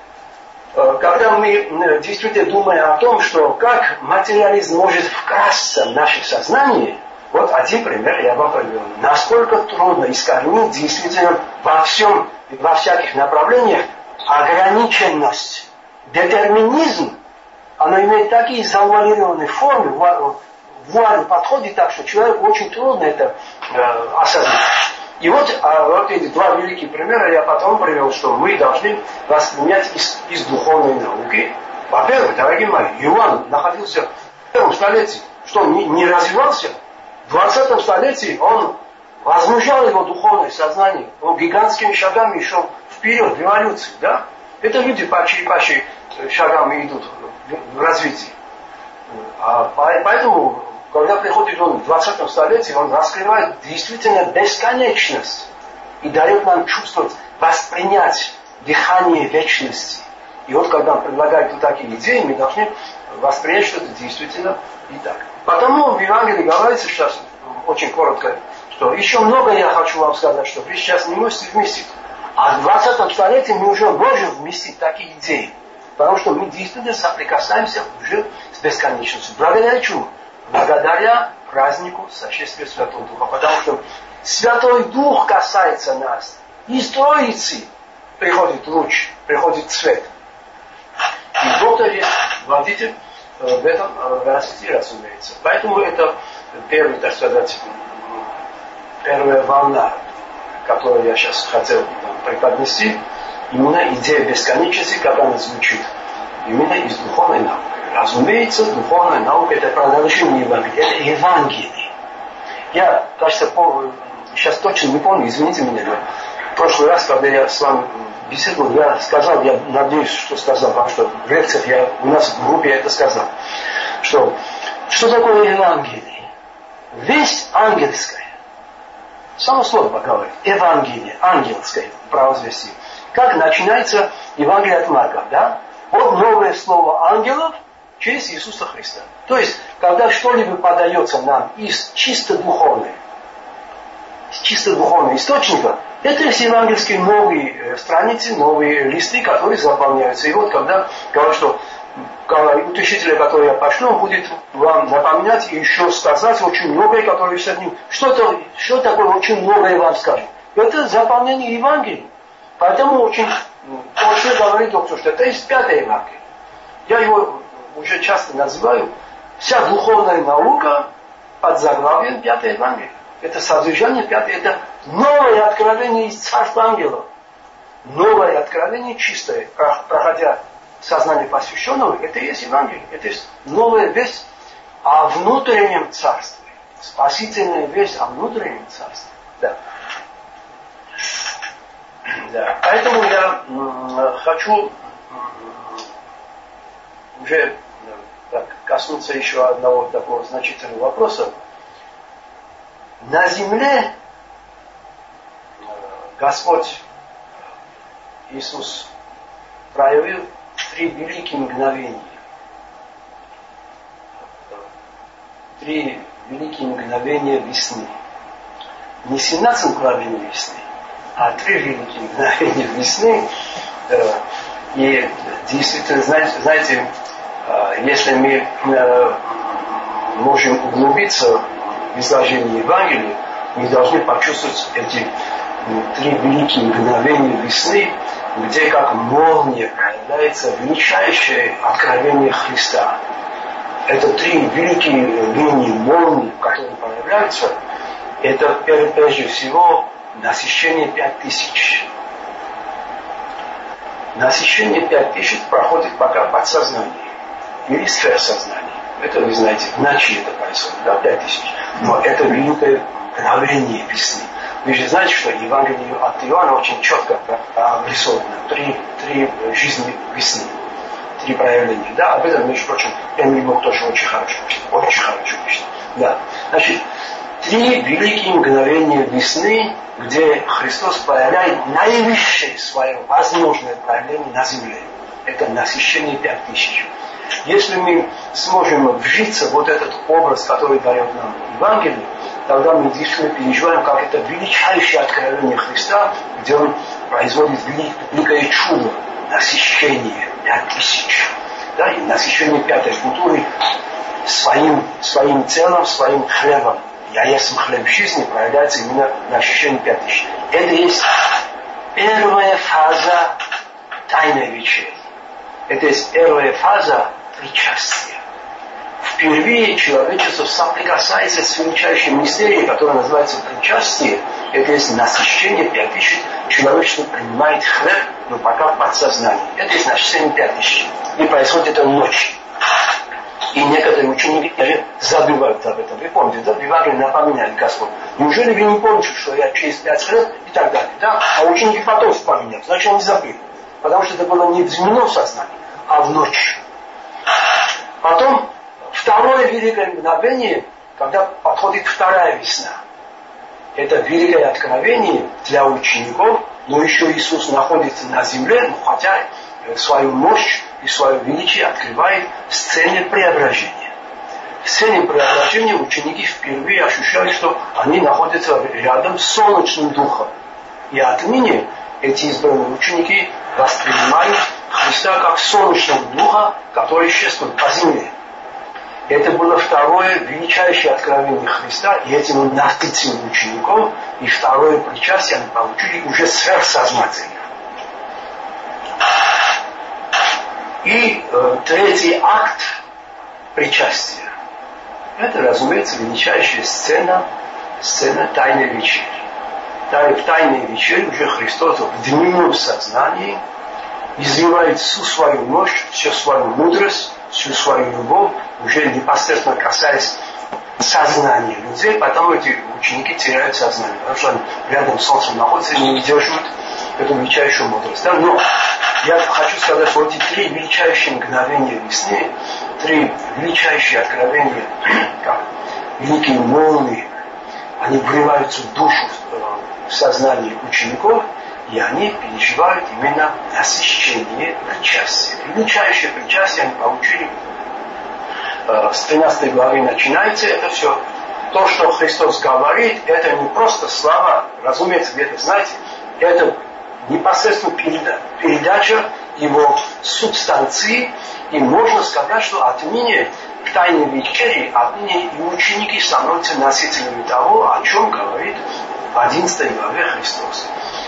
когда мы действительно думаем о том, что как материализм может вкрасться в наше сознание, вот один пример я вам привел. Насколько трудно искоренить действительно во всем, во всяких направлениях ограниченность. Детерминизм, оно имеет такие завуалированные формы, вуаль подходит так, что человеку очень трудно это осознать. И вот эти два великих примера я потом привел, что мы должны воспринять из духовной науки. Во-первых, дорогие мои, Иоанн находился в первом столетии, что он не развивался. В 20 столетии он возмущал его духовное сознание. Он гигантскими шагами шел вперед в эволюции. Да? Это люди по шагам идут в развитии. Поэтому, когда приходит он в 20 столетии, он раскрывает действительно бесконечность и дает нам чувствовать, воспринять дыхание вечности. И вот когда он предлагает вот такие идеи, мы должны воспринять, что это действительно и так. Потому в Евангелии говорится сейчас, очень коротко, что еще много я хочу вам сказать, что вы сейчас не можете вместить. А в 20 столетии мы уже можем вместить такие идеи. Потому что мы действительно соприкасаемся уже с бесконечностью. Благодаря чему? Благодаря празднику сошествия Святого Духа. Потому что Святой Дух касается нас. Из Троицы приходит луч, приходит свет. И доктор есть водитель в этом развитии, разумеется. Поэтому это первый, так сказать, первая волна, которую я сейчас хотел преподнести, именно идея бесконечности, как она звучит, именно из духовной науки. Разумеется, духовная наука это продолжение Евангелия, это Евангелие. Я, кажется, сейчас точно не помню, извините меня, но в прошлый раз, когда я с вами беседовал, я сказал, я надеюсь, что сказал, потому что в лекциях у нас в группе я это сказал, что такое Евангелие? Весть ангельская. Само слово говорит. Евангелие, ангельское провозвестие. Как начинается Евангелие от Марка, да? Вот новое слово ангелов через Иисуса Христа. То есть, когда что-либо подается нам из чисто духовного источника, это есть евангельские новые страницы, новые листы, которые заполняются. И вот когда говорят, что утешителя, который я пошлю, он будет вам напоминать и еще сказать очень многое, которое с ним. Что такое очень многое вам скажет? Это заполнение Евангелия. Поэтому очень точно говорит доктор, что это есть 5-е Евангелие. Я его уже часто называю вся духовная наука под заглавием 5-е Евангелие. Это содержание 5-е, это новое откровение из царства ангелов. Новое откровение чистое, проходя сознание посвященного, это и есть Евангелие. Это есть новая весть о внутреннем царстве. Спасительная весть о внутреннем царстве. Да. Да. Поэтому я хочу уже коснуться еще одного такого значительного вопроса. На земле Господь Иисус проявил 3 великие мгновения. 3 великие мгновения весны. Не 17 мгновений весны, а 3 великие мгновения весны. И действительно, знаете, если мы можем углубиться в изложение Евангелия, мы должны почувствовать эти 3 великие мгновения весны, где как молния проявляется величайшее откровение Христа. Это 3 великие линии молнии, которые проявляются. Это прежде всего насыщение 5000. Насыщение 5000 проходит пока подсознание или сверхсознание. Это вы знаете, в ночи это происходит, да, 5000. Но это великое мгновение весны. Вы же знаете, что Евангелие от Иоанна очень четко обрисовано. 3 жизни весны. 3 проявления. Да, об этом, между прочим, Энри Бог тоже очень хорошо пишет. Очень хорошо пишет. Да. Значит, 3 великие мгновения весны, где Христос проявляет наивысшее свое возможное проявление на земле. Это насыщение 5000. Если мы сможем вжиться в вот этот образ, который дает нам Евангелие, тогда мы действительно переживаем, как это величайшее откровение Христа, где Он производит великое чудо, насыщение 5000. Да, и насыщение 5-й культуры своим телом, своим хлебом. Я есть хлеб жизни, проявляется именно насыщение 5000. Это есть первая фаза тайной вечери. Это есть первая фаза причастия. Впервые человечество соприкасается с величайшей мистерией, которая называется причастие. Это есть насыщение 5000. Человечество принимает хлеб, но пока в подсознании. Это есть насыщение 5000. И происходит это ночью. И некоторые ученики даже забывают об этом. Вы помните, да? В Евангелии напоминает Господь. Неужели вы не помните, что я через 5 хлеб и так далее? Да? А ученики потом вспоминают. Значит, они забыли. Потому что это было не в дневном сознании, а в ночь. Потом второе великое мгновение, когда подходит вторая весна. Это великое откровение для учеников, но еще Иисус находится на земле, хотя свою мощь и свое величие открывает в сцене преображения. В сцене преображения ученики впервые ощущают, что они находятся рядом с солнечным духом. И отныне эти избранные ученики воспринимают Христа как солнечного духа, который шествует по земле. Это было второе величайшее откровение Христа, и этим он насытил учеников, и второе причастие они получили уже сверхсознательно. И третий акт причастия. Это, разумеется, величайшая сцена Тайной вечери. В Тайной вечере уже Христос в дневном сознании изливает всю свою мощь, всю свою мудрость, всю свою любовь, уже непосредственно касаясь сознания людей, потому эти ученики теряют сознание, потому что они рядом с солнцем находятся и не удерживают эту величайшую мудрость. Да? Но я хочу сказать, что эти 3 величайшие мгновения весны, 3 величайшие откровения, как великие молнии, они врываются в душу, в сознание учеников, и они переживают именно насыщение причастия. Величайшее причастие они получили с 13 главы начинается это все. То, что Христос говорит, это не просто слова, разумеется, вы это знаете, это непосредственно передача его субстанции, и можно сказать, что отныне в Тайной вечере, отныне и ученики становятся носителями того, о чем говорит в 11 главе Христос.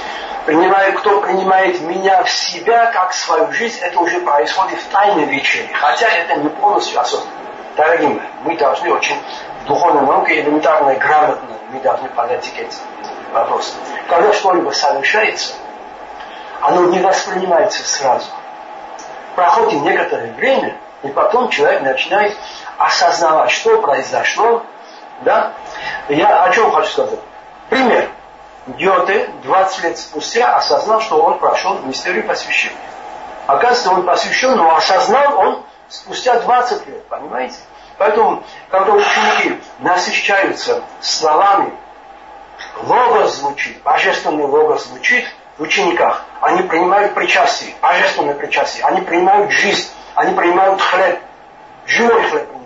Кто принимает меня в себя, как свою жизнь, это уже происходит в Тайной вечере, хотя это не полностью осознанно. Дорогие мои, мы должны очень в духовной науке элементарно и грамотно, мы должны понять эти вопросы. Когда что-либо совершается, оно не воспринимается сразу. Проходит некоторое время, и потом человек начинает осознавать, что произошло. Да? Я о чем хочу сказать. Пример. Гёте 20 лет спустя осознал, что он прошел мистерию посвящения. Оказывается, он посвящен, но осознал он спустя 20 лет, понимаете? Поэтому, когда ученики насыщаются словами, логос звучит, божественный логос звучит в учениках, они принимают причастие, божественное причастие, они принимают жизнь, они принимают хлеб, живой хлеб принимают.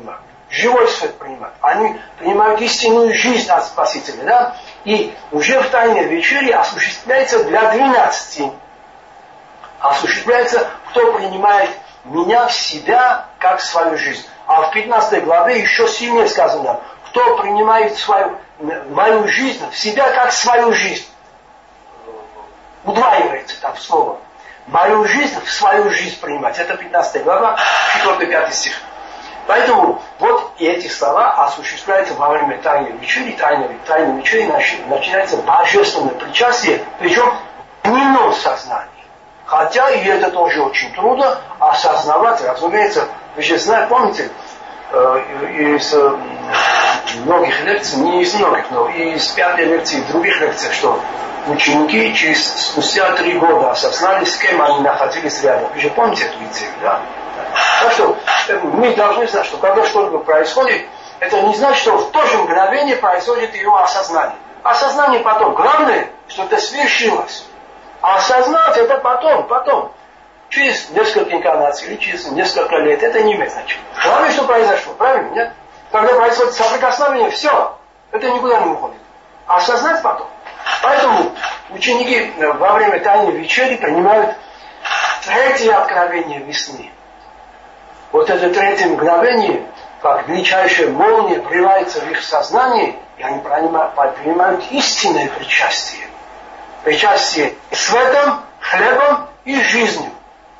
живой свет принимают. Они принимают истинную жизнь от Спасителя. Да? И уже в Тайной вечере осуществляется для 12. Осуществляется, кто принимает меня в себя как свою жизнь. А в 15 главе еще сильнее сказано, кто принимает мою жизнь в себя как свою жизнь. Удваивается там слово. Мою жизнь в свою жизнь принимать. Это 15 глава, 4-5 стих. Поэтому вот и эти слова осуществляются во время Тайной вечери. Тайной вечери начинается божественное причастие, причем в дневном сознании. Хотя и это тоже очень трудно осознавать, разумеется. Вы же знаете, помните, из многих лекций, не из многих, но из 5-й лекции, других лекций, что ученики спустя 3 года осознали, с кем они находились рядом. Вы же помните эту идею, да? Так что мы должны знать, что когда что-либо происходит, это не значит, что в то же мгновение происходит его осознание. Осознание потом. Главное, что это свершилось. А осознать это потом. Через несколько инкарнаций или через несколько лет. Это не имеет значения. Главное, что произошло. Правильно? Нет? Когда происходит соприкосновение, все. Это никуда не уходит. А осознать потом. Поэтому ученики во время Тайной вечери принимают 3-е откровение весны. Вот это 3-е мгновение, как величайшая молния врывается в их сознание, и они принимают истинное причастие. Причастие светом, хлебом и жизнью.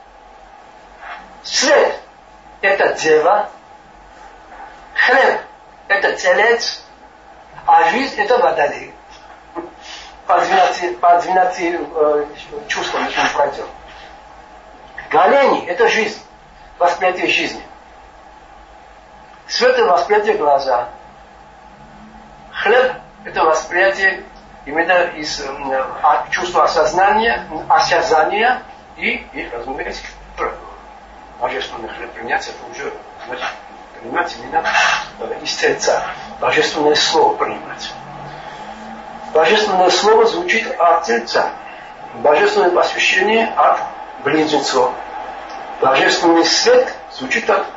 Свет – это дева, хлеб – это телец, а жизнь – это водолей. По 12 чувствам мы пройдем. Голени – это жизнь, восприятие жизни. Свет – это восприятие глаза. Хлеб – это восприятие именно из чувства осознания и, разумеется, божественный хлеб принять, это уже значит принимать именно из сердца. Божественное слово принимать. Божественное слово звучит от сердца. Божественное посвящение от близнецов. Божественный свет звучит от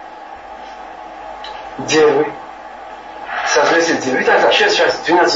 девы. Соответственно, девы. Итак, сейчас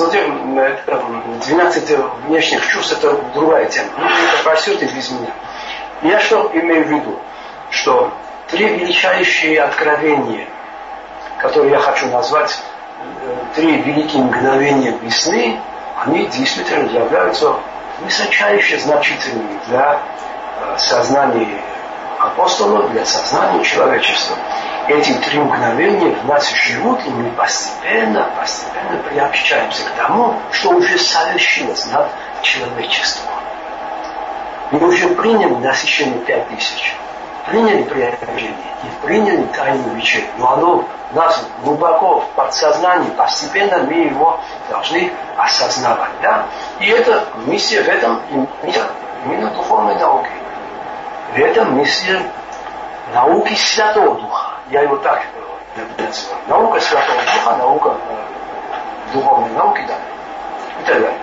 12 внешних чувств, это другая тема. Это просите без меня. Я что имею в виду? Что 3 величайшие откровения, которые я хочу назвать 3 великие мгновения весны, они действительно являются высочайше значительными для сознания апостолов, для сознания человечества. Эти 3 мгновения в нас живут, и мы постепенно приобщаемся к тому, что уже совершилось над человечеством. Мы уже приняли насыщение 5000. Приняли преображение и приняли Тайную вечерю. Но оно у нас глубоко в подсознании, постепенно мы его должны осознавать. Да? И это миссия в этом, именно духовной науки. В этом миссия науки Святого Духа. Я его так называю. Наука Святого Духа, наука духовной науки, да. И так далее.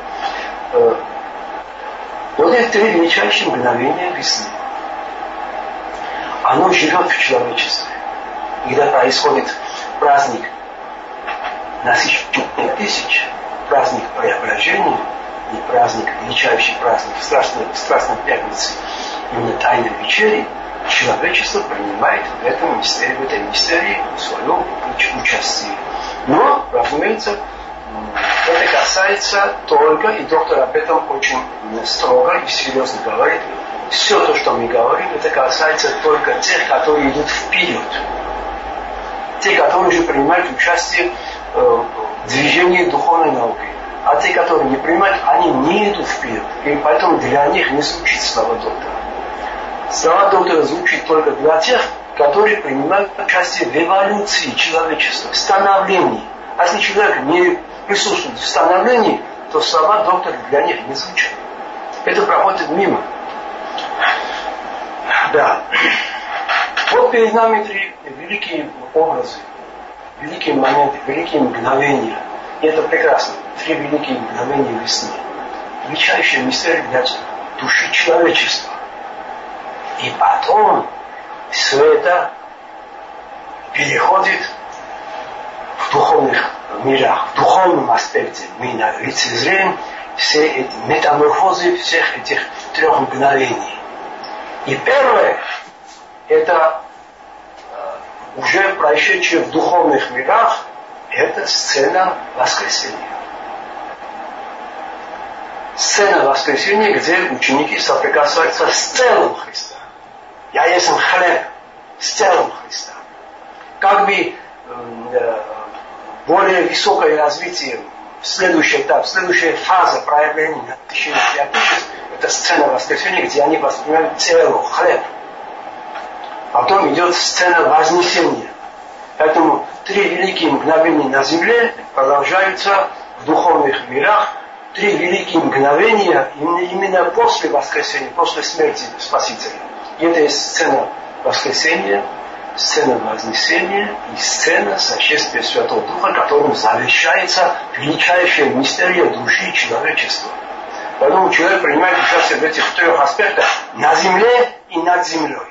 Вот эти 3 величайшие мгновения весны. Оно живет в человечестве. Когда происходит праздник насыщения 5000, праздник преображения и праздник, величайший праздник Страстной Пятницы, именно Тайной вечери, человечество принимает в этой мистерии свое участие. Но, разумеется, это касается только, и доктор об этом очень строго и серьезно говорит, все то, что мы говорим, это касается только тех, которые идут вперед. Те, которые уже принимают участие в движении духовной науки. А те, которые не принимают, они не идут вперед. И поэтому для них не звучит слова доктора. Слова доктора звучит только для тех, которые принимают участие в эволюции человечества, в становлении. А если человек не присутствует в становлении, то слова доктора для них не звучат. Это проходит мимо. Да. Вот перед нами 3 великие образы, великие моменты, великие мгновения. И это прекрасно. 3 великие мгновения весны. Величайший мистерий для души человечества. И потом все это переходит духовных мирах, в духовном аспекте мы лицезреем все эти метаморфозы всех этих трех мгновений. И первое, это уже происшедшее в духовных мирах, это сцена воскресения. Сцена воскресения, где ученики соприкасаются с телом Христа. Я есть хлеб с телом Христа. Как бы более высокое развитие, следующий этап, следующая фаза проявления это сцена воскресения, где они воспринимают тело, хлеб. Потом идет сцена вознесения. Поэтому три великие мгновения на земле продолжаются в духовных мирах. Три великие мгновения именно после воскресения, после смерти Спасителя. И это есть сцена воскресения, сцена вознесения и сцена сошествия Святого Духа, которым завершается величайшая мистерия души человечества. Поэтому человек принимает участие в этих трех аспектах на земле и над землей.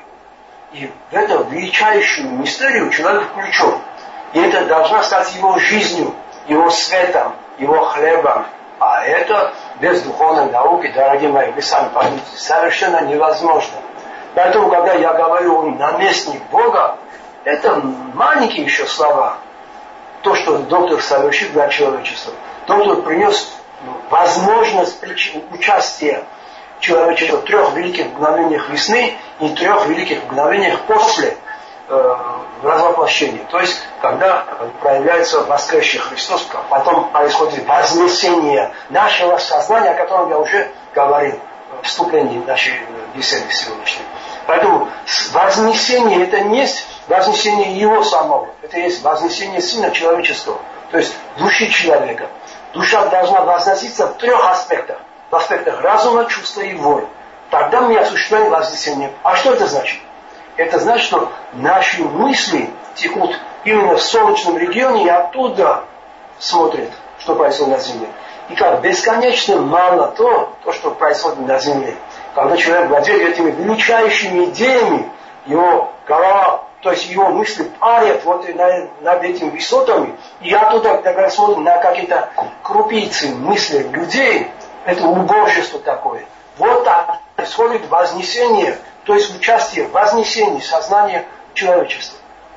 И в эту величайшую мистерию человек включен. И это должна стать его жизнью, его светом, его хлебом. А это без духовной науки, дорогие мои, вы сами поймете, совершенно невозможно. Поэтому, когда я говорю «он наместник Бога», это маленькие еще слова. То, что доктор совершил для человечества. Доктор принес возможность участия человечества в трех великих мгновениях весны и трех великих мгновениях после развоплощения. То есть, когда проявляется воскресший Христос, потом происходит вознесение нашего сознания, о котором я уже говорил в вступлении нашей беседы сегодняшней. Поэтому вознесение это не есть вознесение Его самого, это есть вознесение Сына Человеческого, то есть души человека. Душа должна возноситься в трех аспектах. В аспектах разума, чувства и воли. Тогда мы осуществляем вознесение. А что это значит? Это значит, что наши мысли текут именно в солнечном регионе и оттуда смотрят, что происходит на Земле. И как бесконечно мало то, что происходит на Земле. Когда человек владеет этими величайшими идеями, его голова, то есть его мысли парят вот над этими высотами, и оттуда, когда смотрим на какие-то крупицы мысли людей, это убожество такое. Вот так происходит вознесение, то есть участие в вознесении сознания человечества.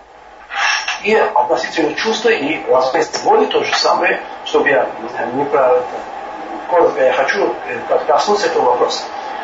И относительно чувства и развития воли то же самое, чтобы я не про это. Коротко я хочу коснуться этого вопроса.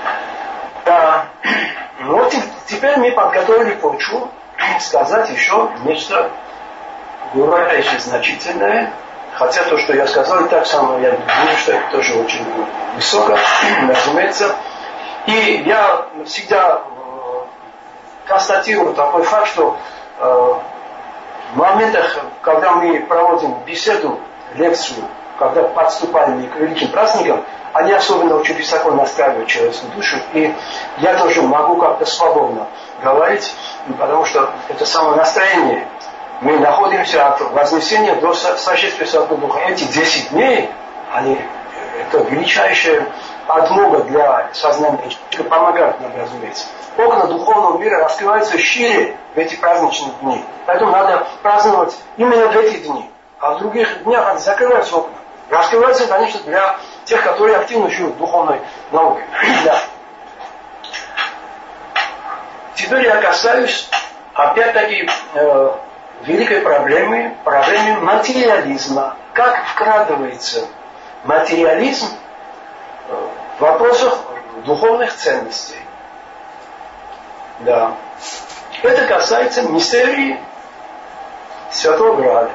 Вот теперь мы подготовили почву сказать еще нечто более значительное. Хотя то, что я сказал, и так само я думаю, что это тоже очень высоко, разумеется. И я всегда констатирую такой факт, что в моментах, когда мы проводим беседу, лекцию, когда подступаем к великим праздникам, они особенно очень высоко настраивают человеческую душу. И я тоже могу как-то свободно говорить, потому что это само настроение. Мы находимся от вознесения до сошествия Святого Духа. Эти 10 дней, это величайшая подмога для сознания, помогают нам, разумеется. Окна духовного мира раскрываются шире в эти праздничные дни. Поэтому надо праздновать именно в эти дни. А в других днях закрываются окна. Раскрываются, конечно, для тех, которые активно живут в духовной науке. Да. Теперь я касаюсь, опять-таки, великой проблемы материализма. Как вкрадывается материализм в вопросах духовных ценностей. Да. Это касается мистерии Святого Грааля.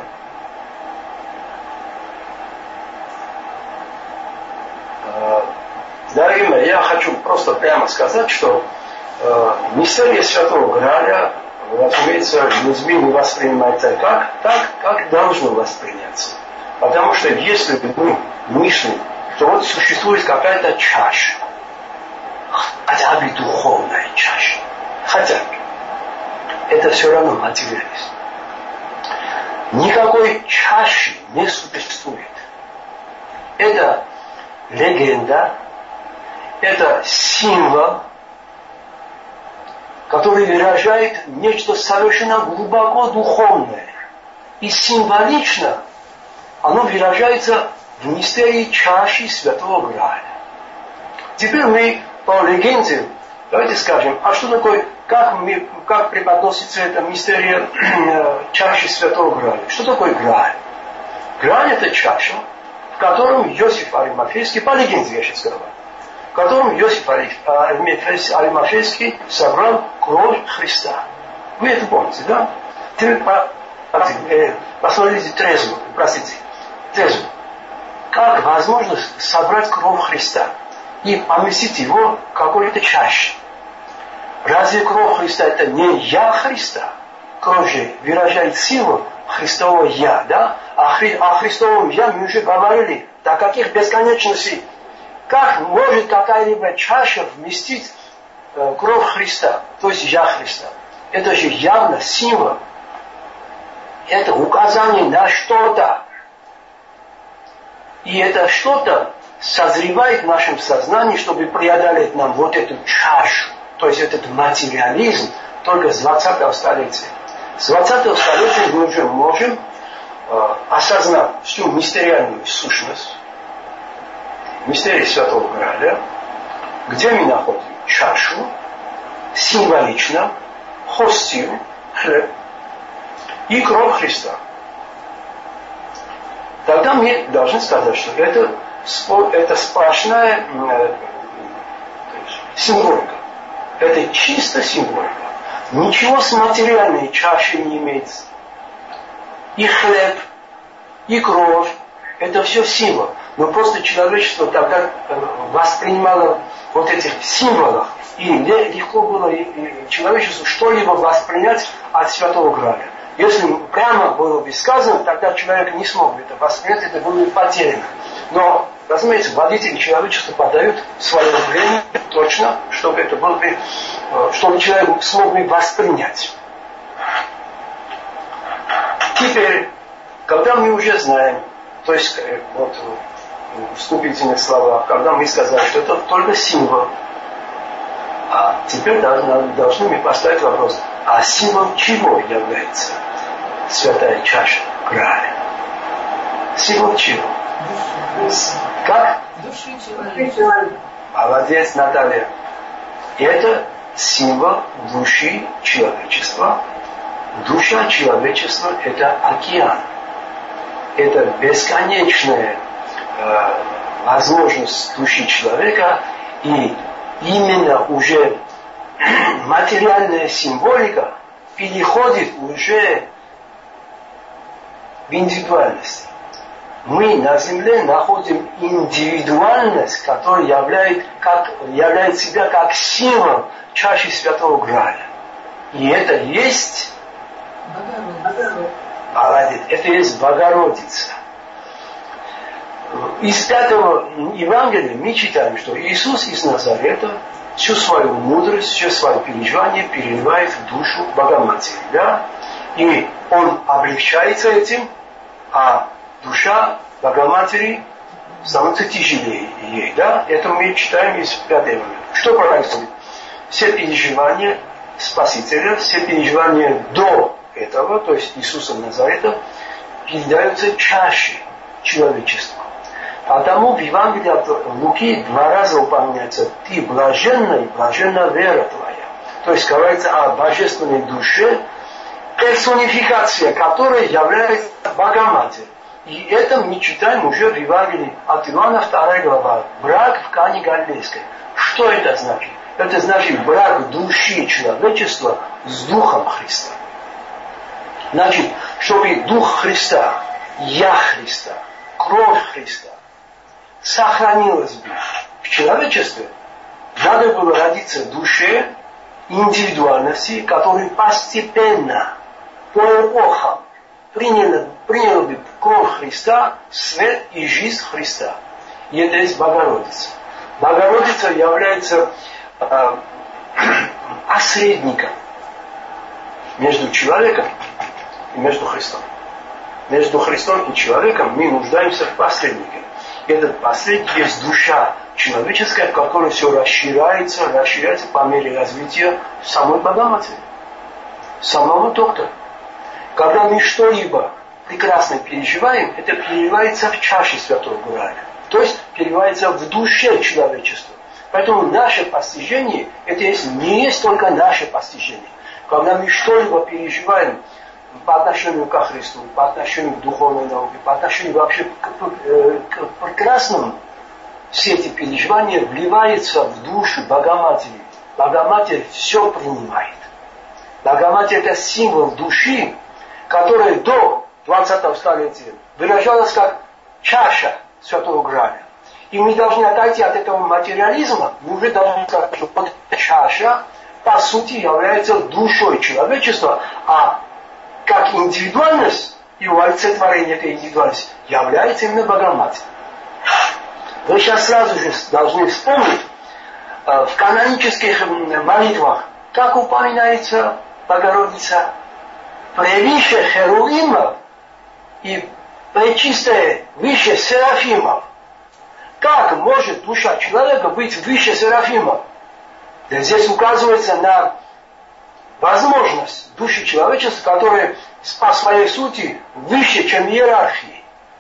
Дорогие мои, я хочу просто прямо сказать, что мистерия Святого Грааля, разумеется, людьми не воспринимается как должно восприняться. Потому что если мы мыслим, что вот существует какая-то чаша, хотя бы духовная чаша, хотя это все равно материализм. Никакой чаши не существует. Это легенда, это символ, который выражает нечто совершенно глубоко духовное. И символично оно выражается в мистерии чаши Святого Грааля. Теперь мы по легенде, давайте скажем, а что такое, как преподносится эта мистерия чаши Святого Грааля? Что такое Грааль? Грааль это чаша, в котором Иосиф Аримафейский, по легенде я сейчас говорю, в котором Иосиф Аримафейский собрал кровь Христа. Вы это помните, да? Теперь посмотрите трезво. Как возможно собрать кровь Христа и поместить его в какой-то чаше? Разве кровь Христа это не я Христа? Кровь же выражает силу Христового я, да? О Христовом я мы уже говорили. До каких бесконечностей? Как может какая-либо чаша вместить кровь Христа? То есть я Христа. Это же явно символ. Это указание на что-то. И это что-то созревает в нашем сознании, чтобы преодолеть нам вот эту чашу. То есть этот материализм только с 20-го столетия. С 20-го столетия мы уже можем осознать всю мистериальную сущность, мистерию Святого Грааля, где мы находим чашу, символично, хостию, хлеб и кровь Христа. Тогда мы должны сказать, что это сплошная символика. Это чисто символика. Ничего с материальной чашей не имеется. И хлеб, и кровь, это все символ. Но просто человечество тогда воспринимало вот этих символов, и легко было человечеству что-либо воспринять от Святого Грааля. Если прямо было бы сказано, тогда человек не смог бы это воспринять, это было бы потеряно. Но, разумеется, водители человечества подают свое время точно, чтобы это было бы, чтобы человек смог бы воспринять. Теперь, когда мы уже знаем, то есть вот в вступительных словах, когда мы сказали, что это только символ, а теперь должны мы поставить вопрос, а символ чего является святая чаша Грааля? Символ чего? Как? Души человека. Молодец, Наталья. Это символ души человечества. Душа человечества – это океан. Это бесконечная возможность души человека, и именно уже материальная символика переходит уже в индивидуальность. Мы на Земле находим индивидуальность, которая являет себя как символ чаши Святого Грааля. И это есть Молодец. Это есть Богородица. Из 5-го Евангелия мы читаем, что Иисус из Назарета всю свою мудрость, все свое переживание переливает в душу Богоматери. Да? И он облегчается этим, а душа Богоматери становится тяжелее ей. Да? Это мы читаем из 5-го Евангелия. Что происходит? Все переживания Спасителя, все переживания до этого, то есть Иисуса Назарета, передаются чаще человечества. Потому в Евангелии от Луки 2 раза упоминается «Ты блаженна и блаженна вера твоя». То есть говорится о божественной душе, персонификация которой является Богоматерь. И это мы читаем уже в Евангелии от Иоанна 2 глава. Брак в Кане Галилейской. Что это значит? Это значит брак души человечества с Духом Христа. Значит, чтобы Дух Христа, Я Христа, кровь Христа сохранилась бы в человечестве, надо было родиться в душе индивидуальности, которая постепенно, по эпохам, приняла бы кровь Христа, свет и жизнь Христа. И это есть Богородица. Богородица является посредником между человеком и между Христом. Между Христом и человеком мы нуждаемся в посреднике. Этот посредник есть душа человеческая, в которой все расширяется по мере развития самой Богоматери, самого доктора. Когда мы что-либо прекрасно переживаем, это переживается в чаше Святого Граля. То есть переживается в душе человечества. Поэтому наше постижение, это не есть только наше постижение. Когда мы что-либо переживаем по отношению ко Христу, по отношению к духовной науке, по отношению вообще к прекрасному, все эти переживания вливаются в душу Богоматери. Богоматерь все принимает. Богоматерь это символ души, который до 20 столетия выражалась как чаша Святого Граля. И мы должны отойти от этого материализма, мы уже должны сказать, что вот эта чаша по сути является душой человечества, а как индивидуальность и олицетворение этой индивидуальности является именно Богоматерь. Вы сейчас сразу же должны вспомнить в канонических молитвах, как упоминается Богородица, превыше Херувимов и пречистая выше Серафимов. Как может душа человека быть выше Серафимов? Да здесь указывается на возможность души человечества, которая по своей сути выше, чем иерархии.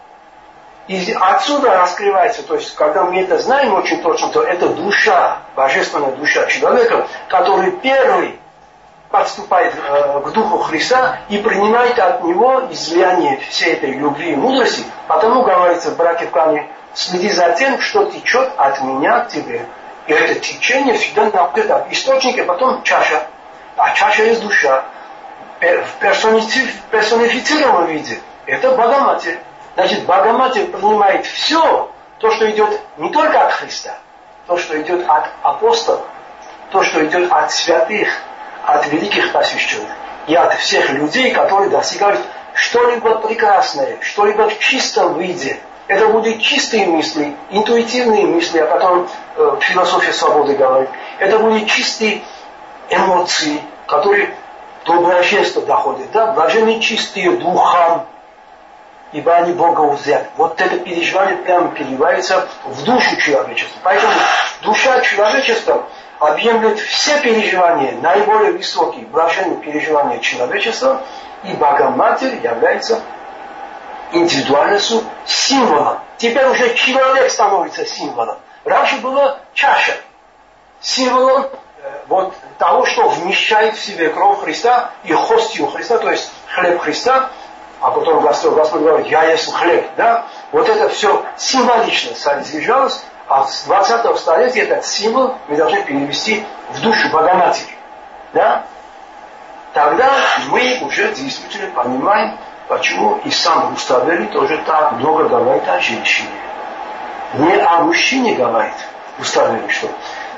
И отсюда раскрывается, то есть, когда мы это знаем очень точно, то это душа, божественная душа человека, который первый подступает к Духу Христа и принимает от Него излияние всей этой любви и мудрости. Потому говорится, братья в Хриме, следи за тем, что течет от меня к тебе. И это течение всегда находит от источника, потом чаша. А чаша есть душа. В персонифицированном виде это Богоматерь. Значит, Богоматерь принимает все, то, что идет не только от Христа, то, что идет от апостолов, то, что идет от святых, от великих посвященных и от всех людей, которые достигают что-либо прекрасное, что-либо в чистом виде. Это будут чистые мысли, интуитивные мысли, о которых философия свободы говорит. Это будут чистые эмоции, которые до блаженства доходят. Да? Блаженные чистые духом, ибо они Бога узрят. Вот это переживание прямо переливается в душу человечества. Поэтому душа человечества объемлет все переживания, наиболее высокие, блаженные переживания человечества, и Богоматерь является индивидуальностью, символом. Теперь уже человек становится символом. Раньше была чаша, символом вот того, что вмещает в себе кровь Христа и хостью Христа, то есть хлеб Христа, о котором Господь говорит, я есть хлеб. Да? Вот это все символично содержалось, а с 20-го столетия этот символ мы должны перевести в душу Богоматери. Да? Тогда мы уже действительно понимаем, почему и сам Руставели тоже так много говорит о женщине. Не о мужчине говорит Руставели, что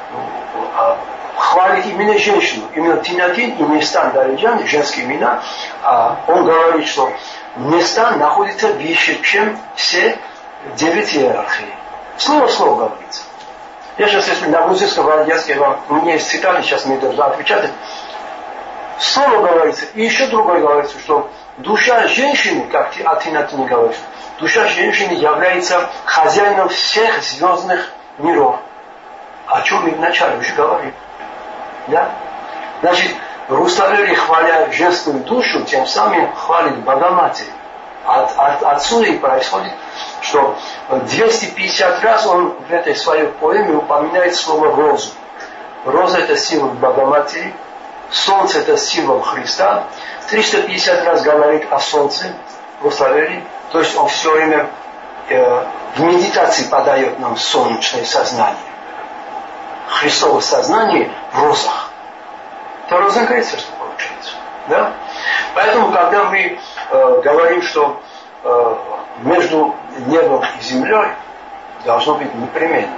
хвалит именно женщину, именно Тинатин и Нестан Дариджан, женские имена. А он говорит, что Нестан находится выше, чем все 9 иерархий. Слово в слово говорится. Я сейчас, если на грузинском, валидянском, у меня есть цитаты, сейчас мне должны отвечать. Слово говорится, и еще другое говорится, что душа женщины, как Тинатин говорит, душа женщины является хозяином всех звездных миров. О чем мы вначале уже говорили. Да? Значит, Руставели, хваля женскую душу, тем самым хвалит Богоматерь. Отсюда и происходит, что 250 раз он в этой своей поэме упоминает слово розу. Роза это символ Богоматери, солнце это символ Христа. 350 раз говорит о солнце Руставели, то есть он все время в медитации подает нам солнечное сознание. Христово сознание в розах. Это розовое что получается. Да? Поэтому, когда мы говорим, что между небом и землей должно быть непременно.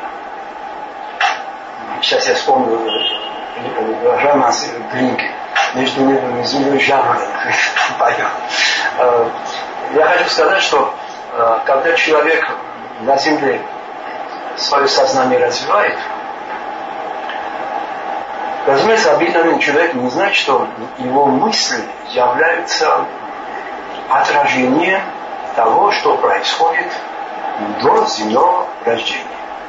Сейчас я вспомнил романс Глинки. Между небом и землей жанр. Я хочу сказать, что когда человек на земле свое сознание развивает, разумеется, обыкновенный человек не знает, что его мысли являются отражением того, что происходит до земного рождения.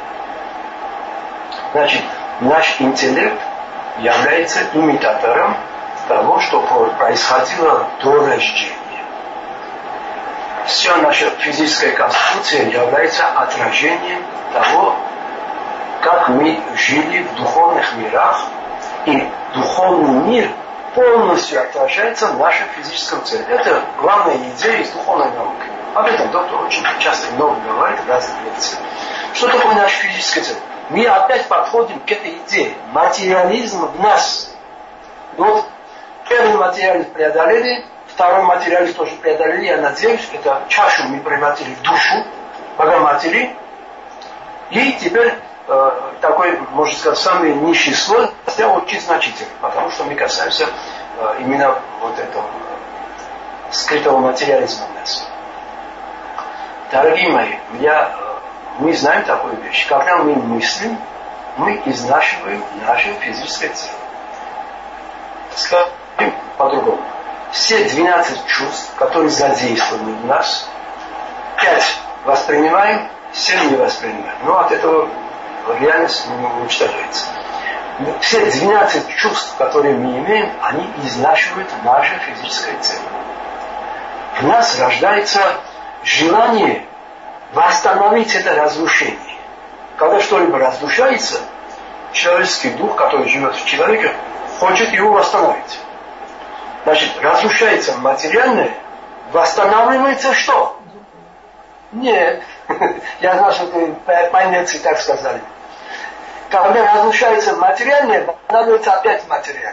Значит, наш интеллект является имитатором того, что происходило до рождения. Все наша физическая конституция является отражением того, как мы жили в духовных мирах, и духовный мир полностью отражается в нашем физическом теле. Это главная идея из духовной науки. Об этом доктор очень часто и много говорит в разных лекциях. Что такое наше физическое тело? Мы опять подходим к этой идее. Материализм в нас. Вот первый материализм преодолели, второй материализм тоже преодолели. Я надеюсь, это чашу мы превратили в душу Богоматери. И теперь такой, можно сказать, самый низший слой, хотя очень значительный, потому что мы касаемся именно вот этого скрытого материализма в нас. Дорогие мои, мы знаем такую вещь. Когда мы мыслим, мы изнашиваем наше физическое тело. Скажем по-другому. Все 12 чувств, которые задействованы в нас, 5 воспринимаем, 7 не воспринимаем. Но от этого реальность не уничтожается. Все 12 чувств, которые мы имеем, они изнашивают наше физическое тело. В нас рождается желание восстановить это разрушение. Когда что-либо разрушается, человеческий дух, который живет в человеке, хочет его восстановить. Значит, разрушается материальное, восстанавливается что? Нет. Я знаю, что по инерции так сказали. Когда разрушается материальное, восстанавливается опять материальное.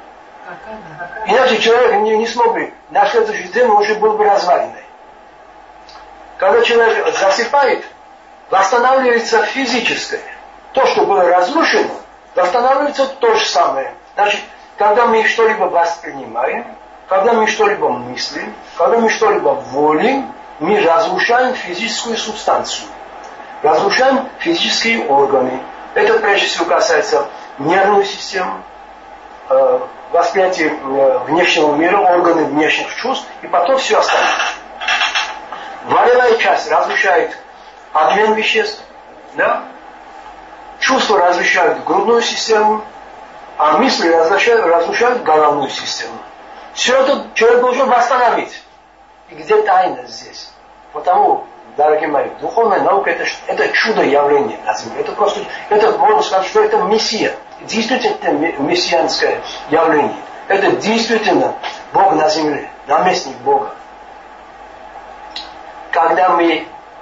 Иначе человек не смог бы, на следующий день уже был бы разваленный. Когда человек засыпает, восстанавливается физическое. То, что было разрушено, восстанавливается то же самое. Значит, когда мы что-либо воспринимаем, когда мы что-либо мыслим, когда мы что-либо волим, мы разрушаем физическую субстанцию. Разрушаем физические органы. Это прежде всего касается нервной системы, восприятия внешнего мира, органы внешних чувств, и потом все остальное. Волевая часть разрушает обмен веществ, да? Чувства разрушают грудную систему, а мысли разрушают головную систему. Все это человек должен восстановить. И где тайна здесь? Потому, дорогие мои, духовная наука это чудо явление на земле. Это просто, можно сказать, что это мессия. Действительно это мессианское явление. Это действительно Бог на земле, наместник Бога. Когда мы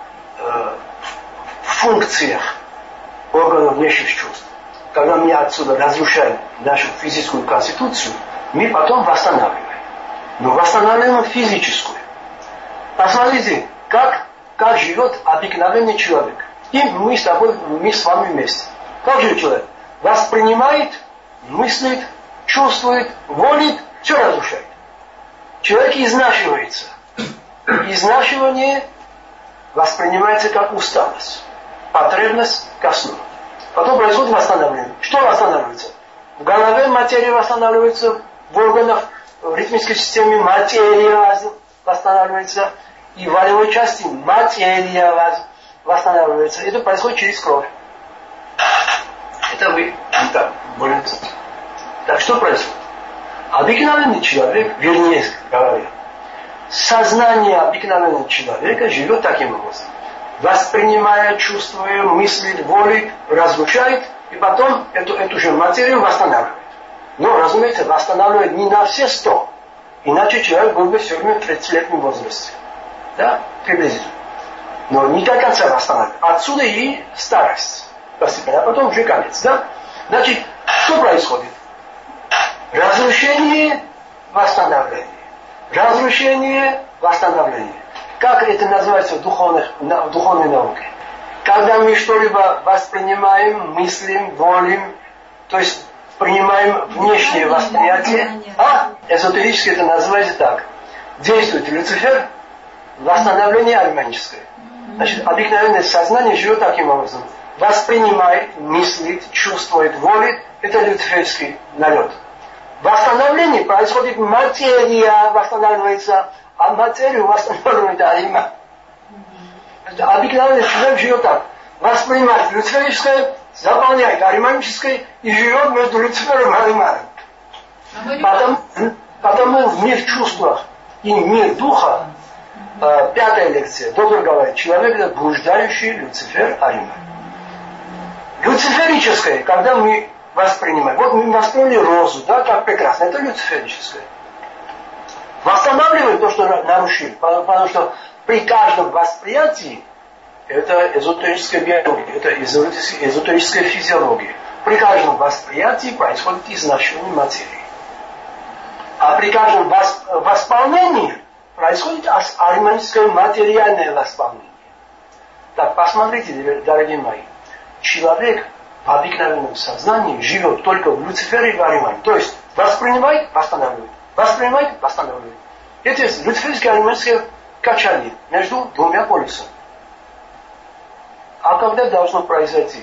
в функциях органов внешних чувств, когда мы отсюда разрушаем нашу физическую конституцию, мы потом восстанавливаем. Но восстанавливаем физическую. Посмотрите, как живет обыкновенный человек. И мы с вами вместе. Как живет человек? Воспринимает, мыслит, чувствует, волит, все разрушает. Человек изнашивается. Изнашивание воспринимается как усталость, потребность ко сну. Потом происходит восстановление. Что восстанавливается? В голове материя восстанавливается, в органах, в ритмической системе материя восстанавливается, и в волевой части материя восстанавливается. Это происходит через кровь. Это вы не так более. Так что происходит? Обыкновенный человек, вернее говоря, сознание обыкновенного человека живет таким образом. Воспринимая, чувствуя, мыслит, волит, разлучает, и потом эту же материю восстанавливает. Но, разумеется, восстанавливает не на все 100. Иначе человек был бы все время в 30-летнем возрасте. Да? Приблизительно. Но не до конца восстанавливает. Отсюда и старость. Постепенно. А потом уже конец. Да? Значит, что происходит? Разрушение, восстановление. Разрушение, восстановление. Как это называется в духовной науке? Когда мы что-либо воспринимаем, мыслим, волим, то есть принимаем внешнее восприятие, эзотерически это называется так. Действует Люцифер, восстановление армяническое. Значит, обыкновенное сознание живет таким образом. Воспринимает, мыслит, чувствует, волит, это люциферский налет. Восстановление происходит, материя восстанавливается, а материю восстанавливает Арима. Обыкновенный человек живет так. Воспринимает люциферическое, заполняет ариманическое и живет между Люцифером и Ариманом. Потому в мир чувствах и мир духа 5-я лекция. Доктор говорит, человек это блуждающий Люцифер Ариман. Люциферическое, когда мы воспринимаем. Вот мы восприняли розу, да, как прекрасно. Это люциферическое. Восстанавливаем то, что нарушили. Потому что при каждом восприятии это эзотерическая биология, это эзотерическая физиология. При каждом восприятии происходит изнашивание материи. А при каждом восполнении происходит ариманическое материальное восполнение. Так, посмотрите, дорогие мои. Человек в обыкновенном сознании живет только в Люцифере и в Аримане. То есть воспринимает, восстанавливает. Воспринимает, восстанавливает. Это люциферское и ариманское качание между двумя полюсами. А когда должно произойти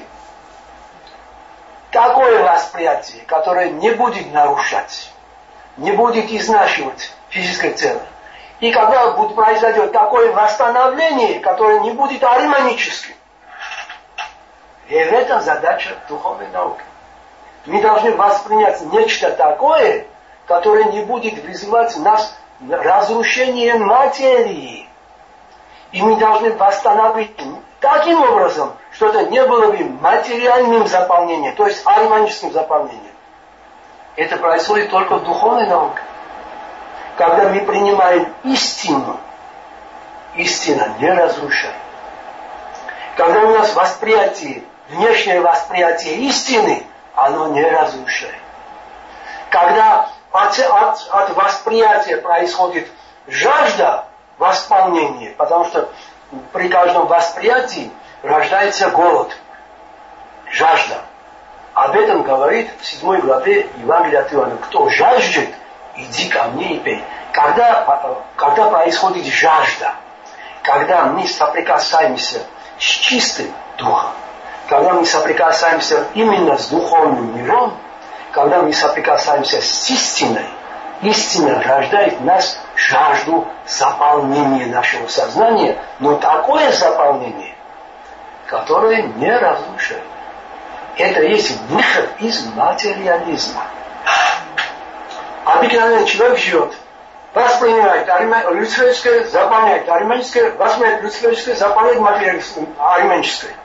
такое восприятие, которое не будет нарушать, не будет изнашивать физическое тело, и когда будет произойдет такое восстановление, которое не будет ариманическим, и в этом задача духовной науки. Мы должны воспринять нечто такое, которое не будет вызывать в нас разрушение материи. И мы должны восстановить таким образом, что это не было бы материальным заполнением, то есть ариманическим заполнением. Это происходит только в духовной науке. Когда мы принимаем истину, истина не разрушает. Когда у нас восприятие, внешнее восприятие истины, оно не разрушает. Когда от восприятия происходит жажда восполнения, потому что при каждом восприятии рождается голод, жажда. Об этом говорит в 7 главе Евангелия от Иоанна. Кто жаждет, иди ко мне и пей. Когда происходит жажда, когда мы соприкасаемся с чистым духом, когда мы соприкасаемся именно с духовным миром, когда мы соприкасаемся с истиной, истина рождает в нас жажду заполнения нашего сознания, но такое заполнение, которое не разрушает. Это есть выход из материализма. Обыкновенный человек живет, воспринимает люциферическое, заполняет ариманическое, воспринимает люциферическое, заполняет ариманическое.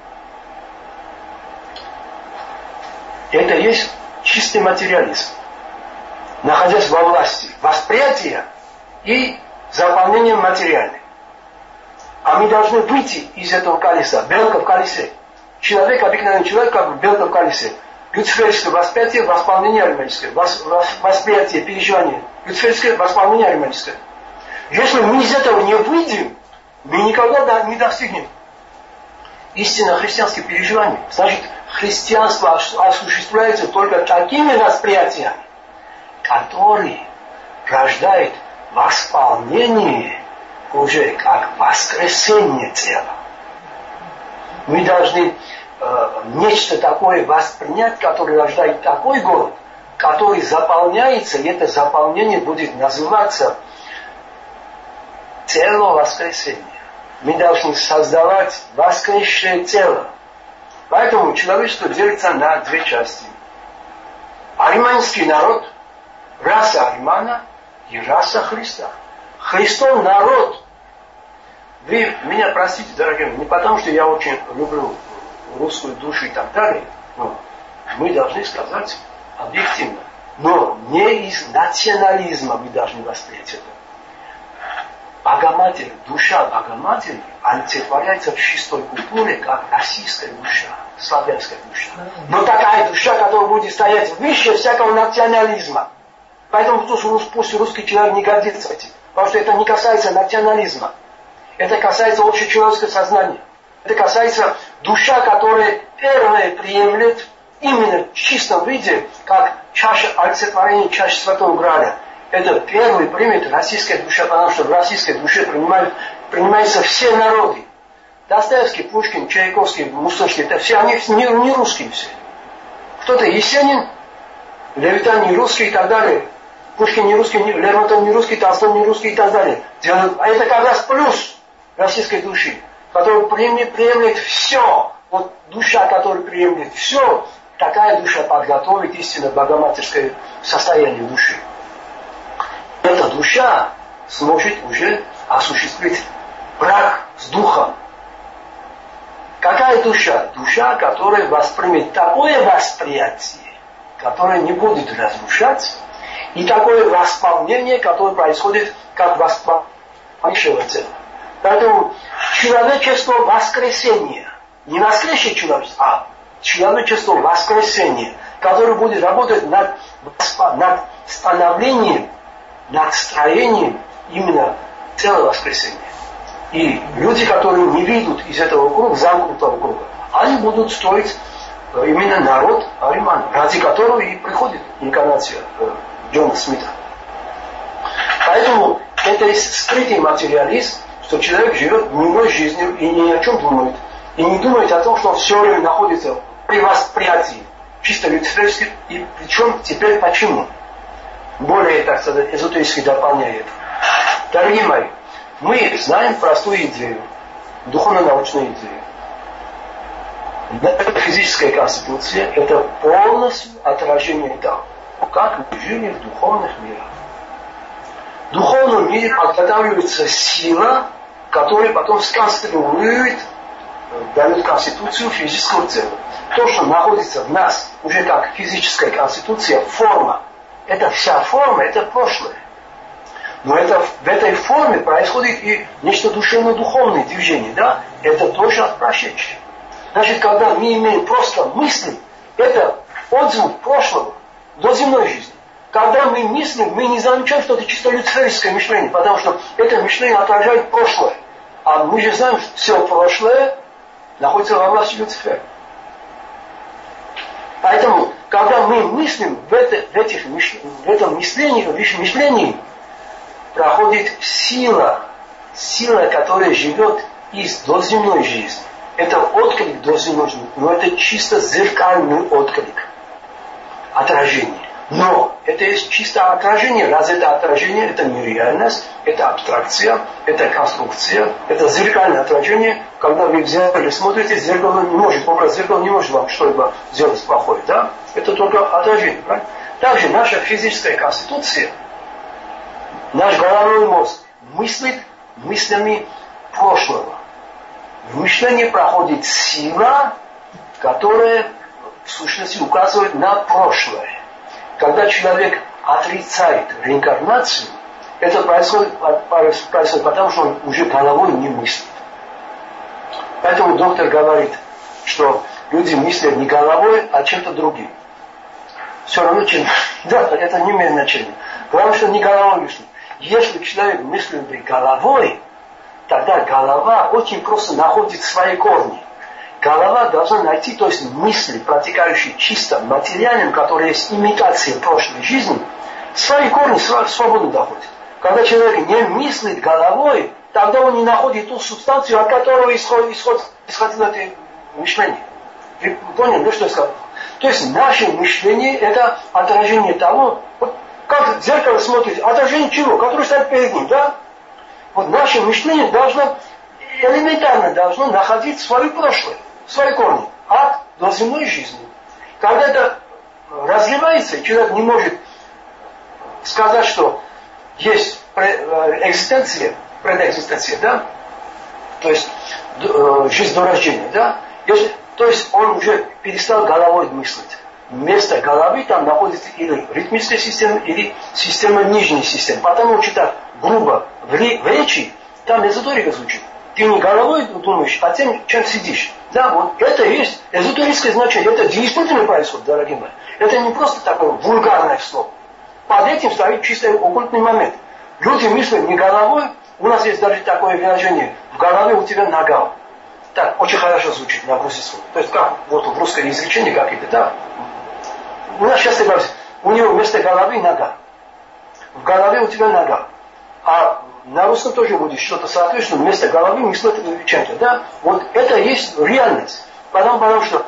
Это есть чистый материализм. Находясь во власти восприятия и заполнения материальным. А мы должны выйти из этого колеса, белка в колесе. Человек, обыкновенный человек, как белка в колесе. Люциферическое восприятие, восполнение ариманическое. Восприятие, переживание. Люциферическое, восполнение ариманическое. Если мы из этого не выйдем, мы никогда не достигнем истинно христианских переживаний. Значит, христианство осуществляется только такими восприятиями, которые рождают восполнение уже как воскресение тела. Мы должны нечто такое воспринять, которое рождает такой голод, который заполняется, и это заполнение будет называться тело воскресения. Мы должны создавать воскресшее тело. Поэтому человечество делится на две части. Ариманский народ, раса Аримана и раса Христа. Христов народ. Вы меня простите, дорогие, не потому что я очень люблю русскую душу и так далее, но мы должны сказать объективно. Но не из национализма мы должны воспринять это. Богоматерь, душа Богоматери олицетворяется в чистой культуре как российская душа, славянская душа. Но такая душа, которая будет стоять выше всякого национализма. Поэтому пусть русский человек не гордится этим. Потому что это не касается национализма. Это касается общечеловеческого сознания. Это касается душа, которая первая приемлет именно в чистом виде, как чаша олицетворения чаши Святого Граля. Это первый примет российская душа, потому что в российской душе принимаются все народы. Достоевский, Пушкин, Чайковский, Мусоргский, это все, они не русские все. Кто-то Есенин, Левитан не русский и так далее. Пушкин не русский, Лермонтов не русский, Толстой не русский и так далее. А это как раз плюс российской души, которая приемлет все. Вот душа, которая приемлет все, такая душа подготовит истинно богоматерское состояние души. Эта душа сможет уже осуществить брак с духом. Какая душа? Душа, которая воспримет такое восприятие, которое не будет разрушать, и такое восполнение, которое происходит как восполнение высшего тела. Поэтому человечество воскресения, не воскресение человечества, а человечество воскресения, которое будет работать над становлением, над строением именно тела воскресения. И люди, которые не выйдут из этого круга, замкнутого круга, они будут строить именно народ Ариман, ради которого и приходит инкарнация Джона Смита. Поэтому это есть скрытый материализм, что человек живет дневной жизнью и ни о чем думает. И не думает о том, что он все время находится при восприятии чисто люциферских. И причем теперь почему? Более, так сказать, эзотерически дополняет. Дорогие мои, мы знаем простую идею, духовно-научную идею. Физическая конституция – это полностью отражение того, как мы жили в духовных мирах. В духовном мире подготавливается сила, которая потом сконструирует, дает конституцию физического тела. То, что находится в нас уже как физическая конституция, форма, это вся форма, это прошлое. Но это, в этой форме происходит и нечто душевно-духовное движение, да? Это тоже от прошедшего. Значит, когда мы имеем просто мысли, это отзвук прошлого до земной жизни. Когда мы мыслим, мы не замечаем, что это чисто люциферское мышление, потому что это мышление отражает прошлое. А мы же знаем, что все прошлое находится во власти Люцифера. Поэтому, когда мы мыслим в этом мышлении, проходит сила, которая живет из доземной жизни. Это отклик доземной жизни, но это чисто зеркальный отклик, отражение. Но это есть чисто отражение. Раз это отражение, это не реальность, это абстракция, это конструкция, это зеркальное отражение. Когда вы в зеркале смотрите, зеркало не может, образ зеркала не может вам что-либо сделать плохое, да? Это только отражение, правильно? Также наша физическая конституция, наш головной мозг мыслит мыслями прошлого. В мышлении проходит сила, которая в сущности указывает на прошлое. Когда человек отрицает реинкарнацию, это происходит потому, что он уже головой не мыслит. Поэтому доктор говорит, что люди мыслят не головой, а чем-то другим. Все равно чем. Да, это не имеет значения. Главное, что не головой мыслит. Если человек мыслит головой, тогда голова очень просто находит свои корни. Голова должна найти, то есть мысли, протекающие чисто материальным, которые есть имитация прошлой жизни, свои корни свободно доходят. Когда человек не мыслит головой, тогда он не находит ту субстанцию, от которой исходило это мышление. Вы поняли, да, что я сказал? То есть наше мышление – это отражение того, вот как в зеркало смотрите, отражение чего? Которое стоит перед ним, да? Вот наше мышление элементарно должно находить свое прошлое, свои корни, от доземной жизни. Когда это разливается, человек не может сказать, что есть экзистенция, предэкзистенция, да? То есть жизнь до рождения, да? То есть он уже перестал головой мыслить. Вместо головы там находится или ритмическая система, или система нижней системы. Потому что так грубо в речи там эзотерика звучит. Ты не головой думаешь, а тем, чем сидишь. Да, вот это и есть эзотерическое значение. Это действительно происходит, дорогие мои. Это не просто такое вульгарное слово. Под этим стоит чисто оккультный момент. Люди мыслят не головой. У нас есть даже такое выражение. В голове у тебя нога. Так, очень хорошо звучит на русском. То есть как вот в русском изречении какие-то, да? У нас часто говорят, у него вместо головы нога. В голове у тебя нога. А на русском тоже будет что-то соответственно, вместо головы мыслят чем-то, да? Вот это есть реальность. Потому что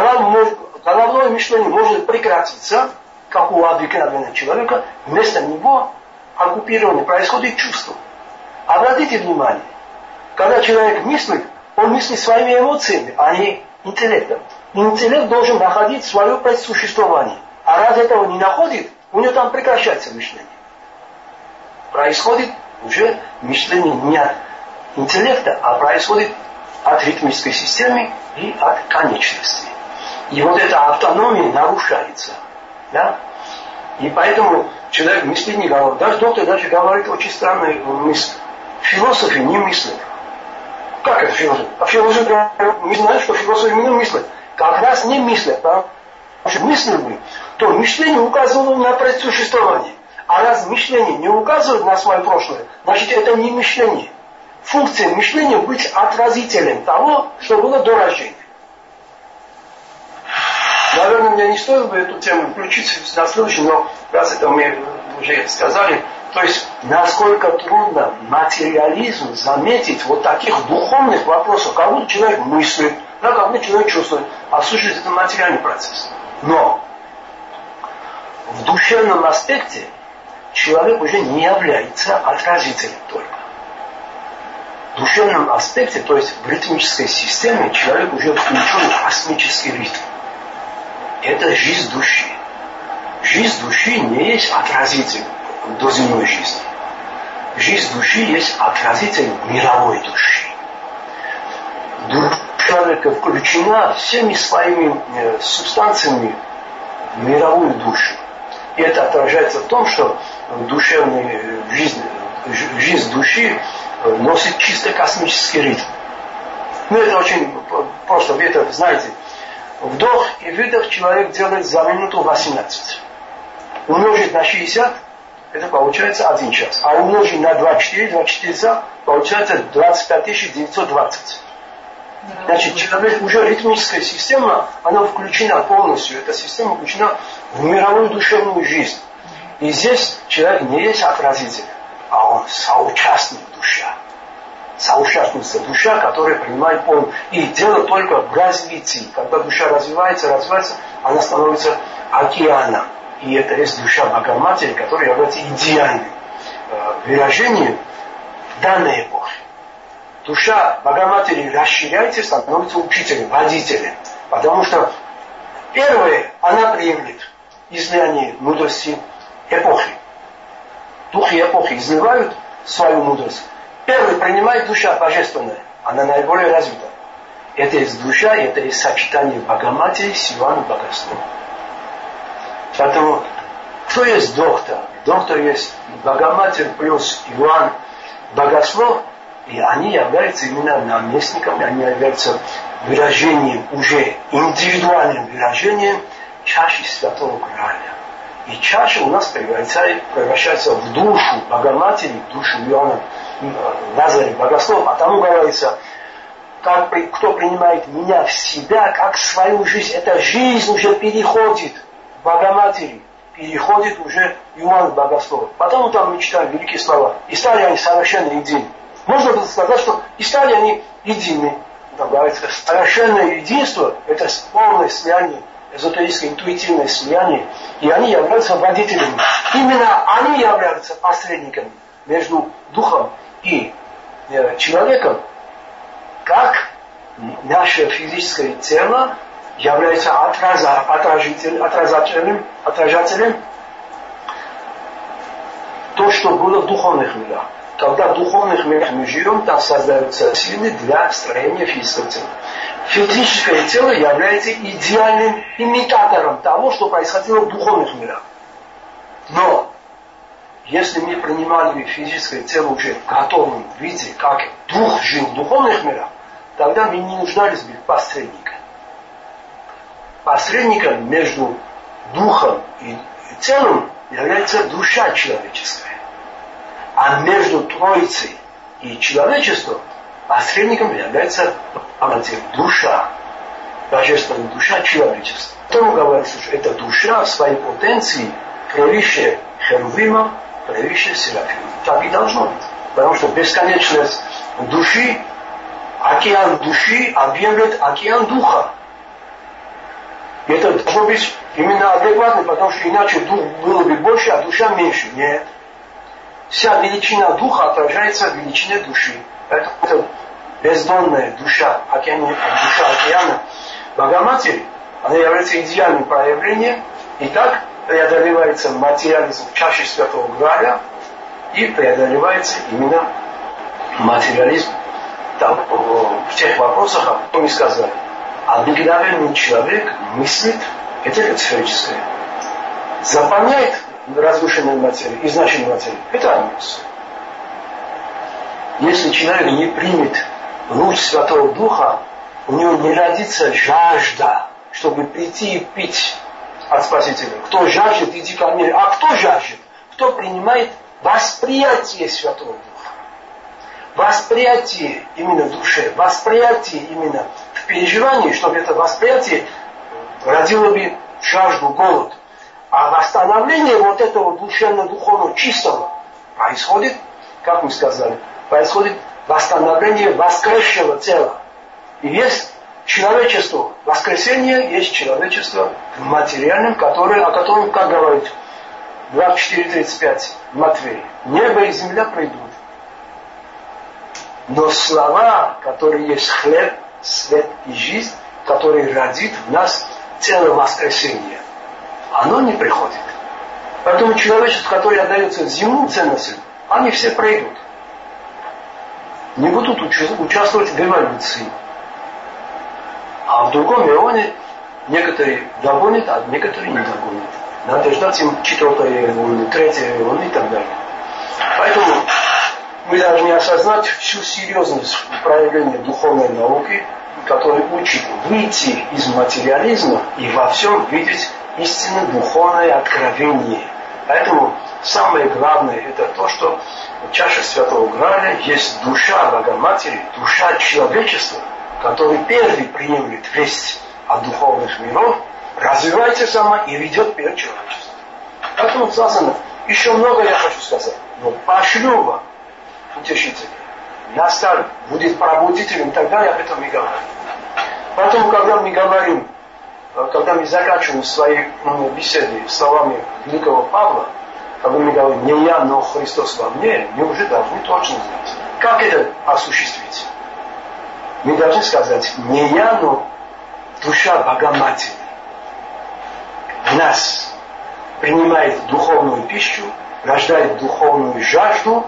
головное мышление может прекратиться, как у обыкновенного человека, вместо него оккупирование происходит чувство. Обратите внимание, когда человек мыслит, он мыслит своими эмоциями, а не интеллектом. Интеллект должен находить свое предсуществование. А раз этого не находит, у него там прекращается мышление. Происходит уже мышление интеллекта, а происходит от ритмической системы и от конечности. И вот эта автономия нарушается. Да? И поэтому человек мыслит не говорит. Даже доктор даже говорит очень странные мысли. Философы не мыслят. Как это философы? А философы не знают, что философы именно мыслят. Как раз не мыслят. Потому что мыслили бы, то мышление указывало на предсуществование. А раз мышление не указывает на свое прошлое, значит это не мышление. Функция мышления быть отразителем того, что было до рождения. Наверное, мне не стоило бы эту тему включить на следующий, но раз это мы уже сказали, то есть насколько трудно материализм заметить вот таких духовных вопросов, как будто человек мыслит, да, как будто человек чувствует, а в сущности это материальный процесс. Но в душевном аспекте человек уже не является отразителем только. В душевном аспекте, то есть в ритмической системе, человек уже включен в космический ритм. Это жизнь души. Жизнь души не есть отразитель доземной жизни. Жизнь души есть отразитель мировой души. Душа человека включена всеми своими субстанциями в мировую душу. И это отражается в том, что душевная жизнь души носит чисто космический ритм. Ну, это очень просто. Вы это знаете. Вдох и выдох человек делает за минуту 18. Умножить на 60, это получается 1 час. А умножить на 24 часа, получается 25 920. Значит, человек уже ритмическая система, она включена полностью. Эта система включена в мировую душевную жизнь. И здесь человек не есть отразитель, а он соучастник душа. Соучастница душа, которая принимает полную. И дело только в развитии. Когда душа развивается, она становится океаном. И это есть душа Богоматери, которая является идеальным выражением данной эпохи. Душа Богоматери расширяется, становится учителем, водителем. Потому что первое, она приемлет излияние мудрости эпохи. Духи эпохи изливают свою мудрость. Первый принимает душа божественная. Она наиболее развита. Это есть душа, это есть сочетание Богоматери с Иоанном Богословом. Поэтому, кто есть доктор? Доктор есть Богоматерь плюс Иоанн Богослов. И они являются именно наместниками, они являются выражением, уже индивидуальным выражением чаши Святого Граля. И чаша у нас превращается в душу Богоматери, в душу Иоанна Лазаря Богослова. А тому говорится, кто принимает меня в себя, как свою жизнь, эта жизнь уже переходит в Богоматери, переходит уже Иоанн Богослов. Потом там мы читаем великие слова. И стали они совершенно едины. Можно было сказать, что и стали они едины. Там говорится, совершенное единство, это полное слияние, эзотерическое, интуитивное слияние, и они являются водителями. Именно они являются посредниками между духом и человеком, как наше физическое тело является отражателем то, что было в духовных мирах. Когда в духовных мирах мы живем, там создаются силы для строения физического тела. Физическое тело является идеальным имитатором того, что происходило в духовных мирах. Но, если мы принимали физическое тело уже в готовом виде, как дух жил в духовных мирах, тогда мы не нуждались бы в посреднике. Посредником между духом и телом является душа человеческая. А между Троицей и человечеством посредником является душа, божественная душа человечества. Поэтому говорится, что эта душа в своей потенции превыше Херувима, превыше Серафима. Так и должно быть. Потому что бесконечность души, океан души объемлет океан духа. И это должно быть именно адекватно, потому что иначе дух было бы больше, а душа меньше. Нет. Вся величина духа отражается в величине души. Поэтому это бездонная душа океана Богоматери, она является идеальным проявлением. И так преодолевается материализм в чаше Святого Граля и преодолевается именно материализм там, в тех вопросах, мы сказали, обыкновенный человек мыслит, это сферическое, заполняет разрушенную материю, изначальную материю. Это анус. Если человек не примет луч Святого Духа, у него не родится жажда, чтобы прийти и пить от Спасителя. Кто жаждет, иди ко мне. А кто жаждет? Кто принимает восприятие Святого Духа. Восприятие именно в душе, восприятие именно в переживании, чтобы это восприятие родило бы жажду, голод. А восстановление вот этого душевно-духовного чистого происходит, как мы сказали, происходит восстановление воскресшего тела. И есть человечество. Воскресение есть человечество в материальном, о котором, как говорит 24:35 Матфея, небо и земля пройдут. Но слова, которые есть хлеб, свет и жизнь, который родит в нас тело воскресения, оно не приходит. Поэтому человечество, которое отдается земным ценностям, они все пройдут. Не будут участвовать в эволюции. А в другом миллионе некоторые догонят, а некоторые не догонят. Надо ждать им 4-й волны, 3-й волны и так далее. Поэтому мы должны осознать всю серьезность проявления духовной науки, которая учит выйти из материализма и во всем видеть истинно духовное откровение. Поэтому самое главное это то, что в чаше Святого Граля есть душа Богоматери, душа человечества, который первый принимает весть от духовных миров, развивается сама и ведет вперед человечество. Поэтому сказано, еще много я хочу сказать, но пошлю вам утешителя, наставник, будет пробудителем и так далее, об этом и говорим. Поэтому, когда мы говорим, когда мы заканчиваем свои беседы словами великого Павла, когда мы говорим, не я, но Христос во мне, мы уже должны точно знать, как это осуществить. Мы должны сказать, не я, но душа Богоматери в нас принимает духовную пищу, рождает духовную жажду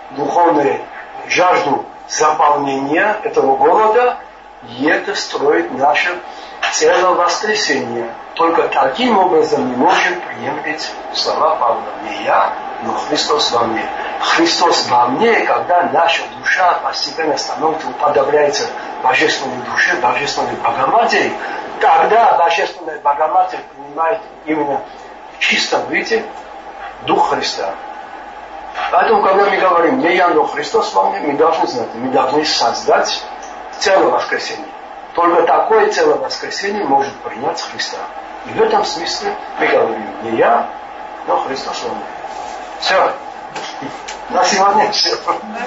заполнения этого голода, и это строит наше тело воскресения. Только таким образом мы можем приемлить слова Павла. Не я, но Христос во мне. Христос во мне, когда наша душа постепенно становится, уподобляется Божественной душе, Божественной Богоматери, тогда Божественная Богоматерь принимает именно в чистом виде Дух Христа. Поэтому, когда мы говорим, не я, но Христос во мне, мы должны знать, мы должны создать тело воскресения. Только такое тело воскресения может принять Христа. И в этом смысле мы говорим, не я, но Христос во мне. Все. На сегодня все.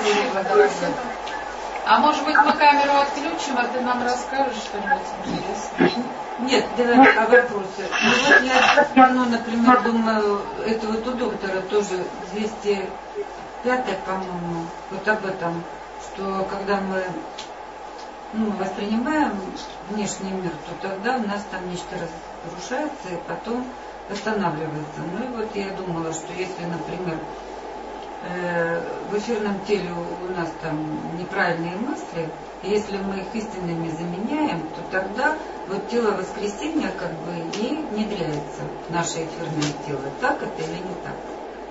А может быть мы камеру отключим, а ты нам расскажешь что-нибудь интересное? Нет, давай о вопросе. Ну вот я, например, думаю, это вот у доктора тоже 205-й, по-моему, вот об этом, что когда мы воспринимаем внешний мир, то тогда у нас там нечто разрушается и потом восстанавливается. Ну и вот я думала, что если, например, в эфирном теле у нас там неправильные мысли, и если мы их истинными заменяем, то тогда вот тело воскресения как бы и внедряется в наше эфирное тело. Так это или не так?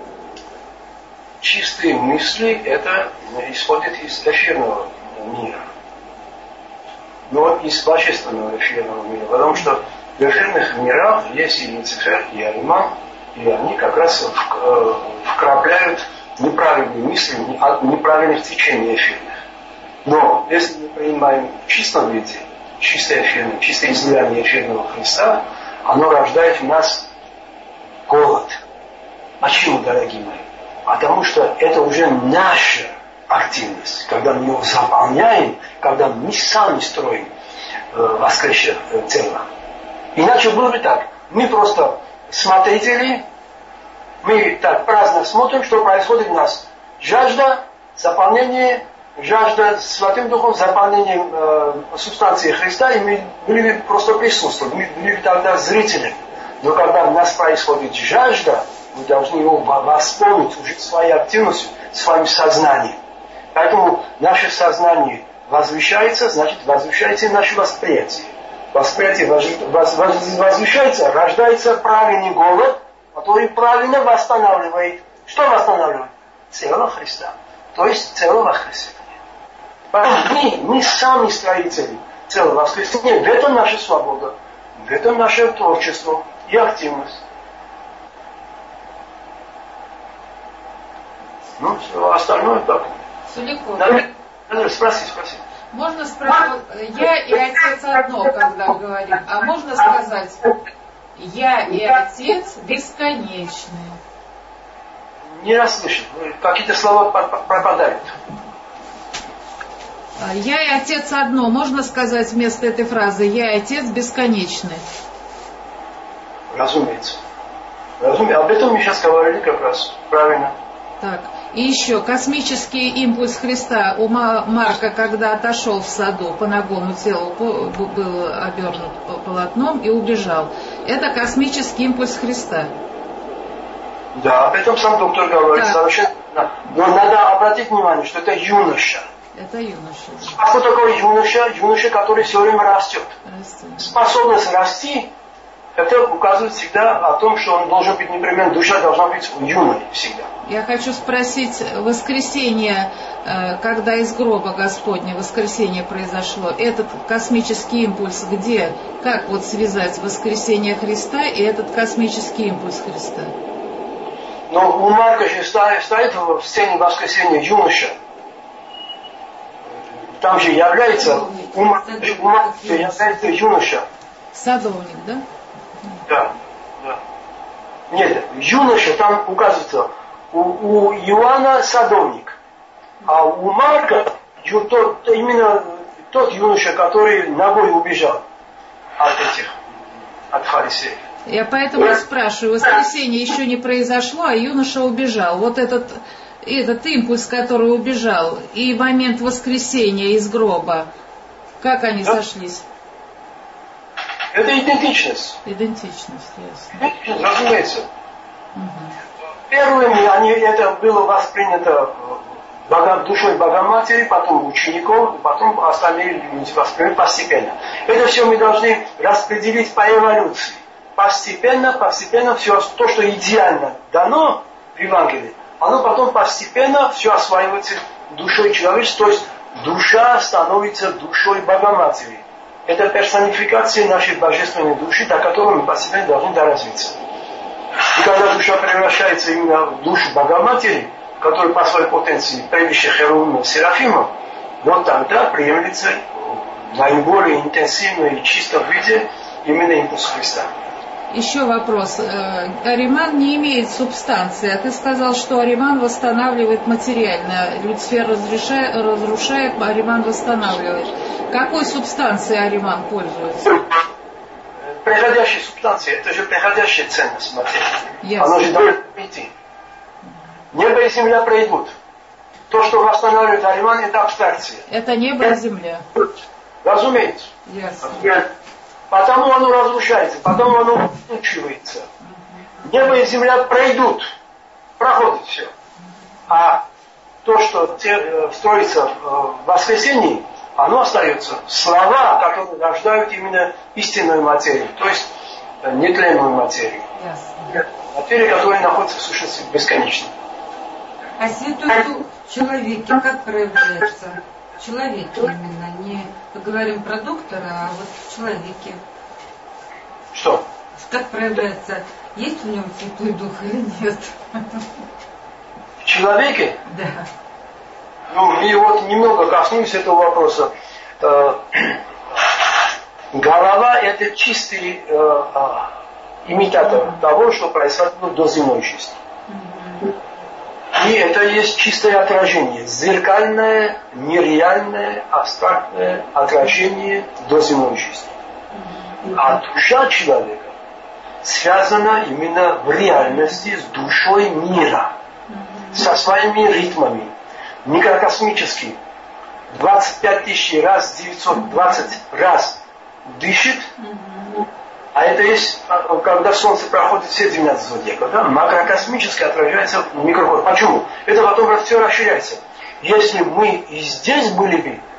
Чистые мысли это исходит из эфирного мира. Но из божественного эфирного мира. Потому что в эфирных мирах есть и Люцифер, и Ариман, и они как раз вкрапляют неправильные мысли, неправильных течений эфирных. Но если мы принимаем в чистом виде, чистое излияние эфирного Христа, оно рождает в нас голод. Почему, дорогие мои? Потому что это уже наша активность, когда мы его заполняем, когда мы сами строим воскресшее тело. Иначе было бы так. Мы просто смотрители, мы так праздно смотрим, что происходит у нас. Жажда, заполнение, жажда Святым Духом, заполнение субстанции Христа, и мы были бы просто присутствовать, мы были бы тогда зрителями. Но когда у нас происходит жажда, мы должны его восполнить уже своей активностью, своим сознанием. Поэтому наше сознание возвышается, значит возвышается и наше восприятие. Восприятие возвышается, рождается правильный голод, который правильно восстанавливает. Что восстанавливает? Тело Христа. То есть тело воскресения. Мы сами строители тела воскресения. В этом наша свобода. В этом наше творчество и активность. Ну, все остальное так. Суликов. Спроси. Можно спросить, я и отец одно, когда говорим, а можно сказать, я и отец бесконечные. Не расслышал, какие-то слова пропадают. Я и отец одно, можно сказать вместо этой фразы, я и отец бесконечные. Разумеется. Об этом мы сейчас говорили как раз. Правильно. Так, и еще, космический импульс Христа у Марка, когда отошел в саду, по нагому телу был обернут полотном и убежал. Это космический импульс Христа. Да, об этом сам доктор говорит. Совершенно. Но надо обратить внимание, что это юноша. Это юноша. А что такое юноша? Юноша, который все время растет. Способность расти, это указывает всегда о том, что он должен быть непременно, душа должна быть юной всегда. Я хочу спросить, воскресенье, когда из гроба Господня воскресенье произошло, этот космический импульс где? Как вот связать воскресение Христа и этот космический импульс Христа? Но у Марка же стоит в сцене воскресения юноша. Там же является у Марка является юноша. Садовник, да? Да. Нет, юноша там указывается. У Иоанна садовник, а у Марка именно тот юноша, который ногой убежал от фарисеев. Я поэтому спрашиваю, воскресенье еще не произошло, а юноша убежал. Вот этот импульс, который убежал, и момент воскресения из гроба, как они сошлись? Это идентичность. Идентичность, ясно. Разумеется. Первыми это было воспринято душой Богоматери, потом учеников, потом остальные люди восприняли постепенно. Это все мы должны распределить по эволюции. Постепенно все то, что идеально дано в Евангелии, оно потом постепенно все осваивается душой человечества, то есть душа становится душой Богоматери. Это персонификация нашей божественной души, до которой мы постепенно должны доразвиться. И когда душа превращается именно в душу Богоматери, которая по своей потенции превыше Херувима и Серафима, вот тогда приемлется в наиболее интенсивном и чистом виде именно импульс Христа. Еще вопрос. Ариман не имеет субстанции, а ты сказал, что Ариман восстанавливает материально. Люцифер разрушает, Ариман восстанавливает. Какой субстанцией Ариман пользуется? Приходящая субстанция, это же приходящая ценность материи. Ясно. Оно же должно прийти. Небо и земля пройдут. То, что восстанавливает Ариман, это абстракция. Это небо и земля. Разумеется. Ясно. Потому оно разрушается, потом оно учивается. Небо и земля пройдут, проходит все. А то, что строится в воскресении, оно остается. Слова, которые рождают именно истинную материю, то есть нетленную материю. Материя, которая находится в сущности бесконечно. А Святой Дух в человеке как проявляется? В человеке именно, не говорим про доктора, а вот в человеке. Что? Как проявляется? Есть в нем Святой Дух или нет? В человеке? Да. Ну, и вот немного коснусь этого вопроса. Голова – это чистый имитатор того, что происходило до земной жизни. И это есть чистое отражение, зеркальное, нереальное, абстрактное отражение до земной жизни. А душа человека связана именно в реальности с душой мира, со своими ритмами, микрокосмически. 25 тысяч раз, 920 раз дышит, а это есть, когда Солнце проходит все 12 зодиаков, да? Макрокосмически отражается в микрокосме. Почему? Это потом все расширяется. Если мы и здесь были бы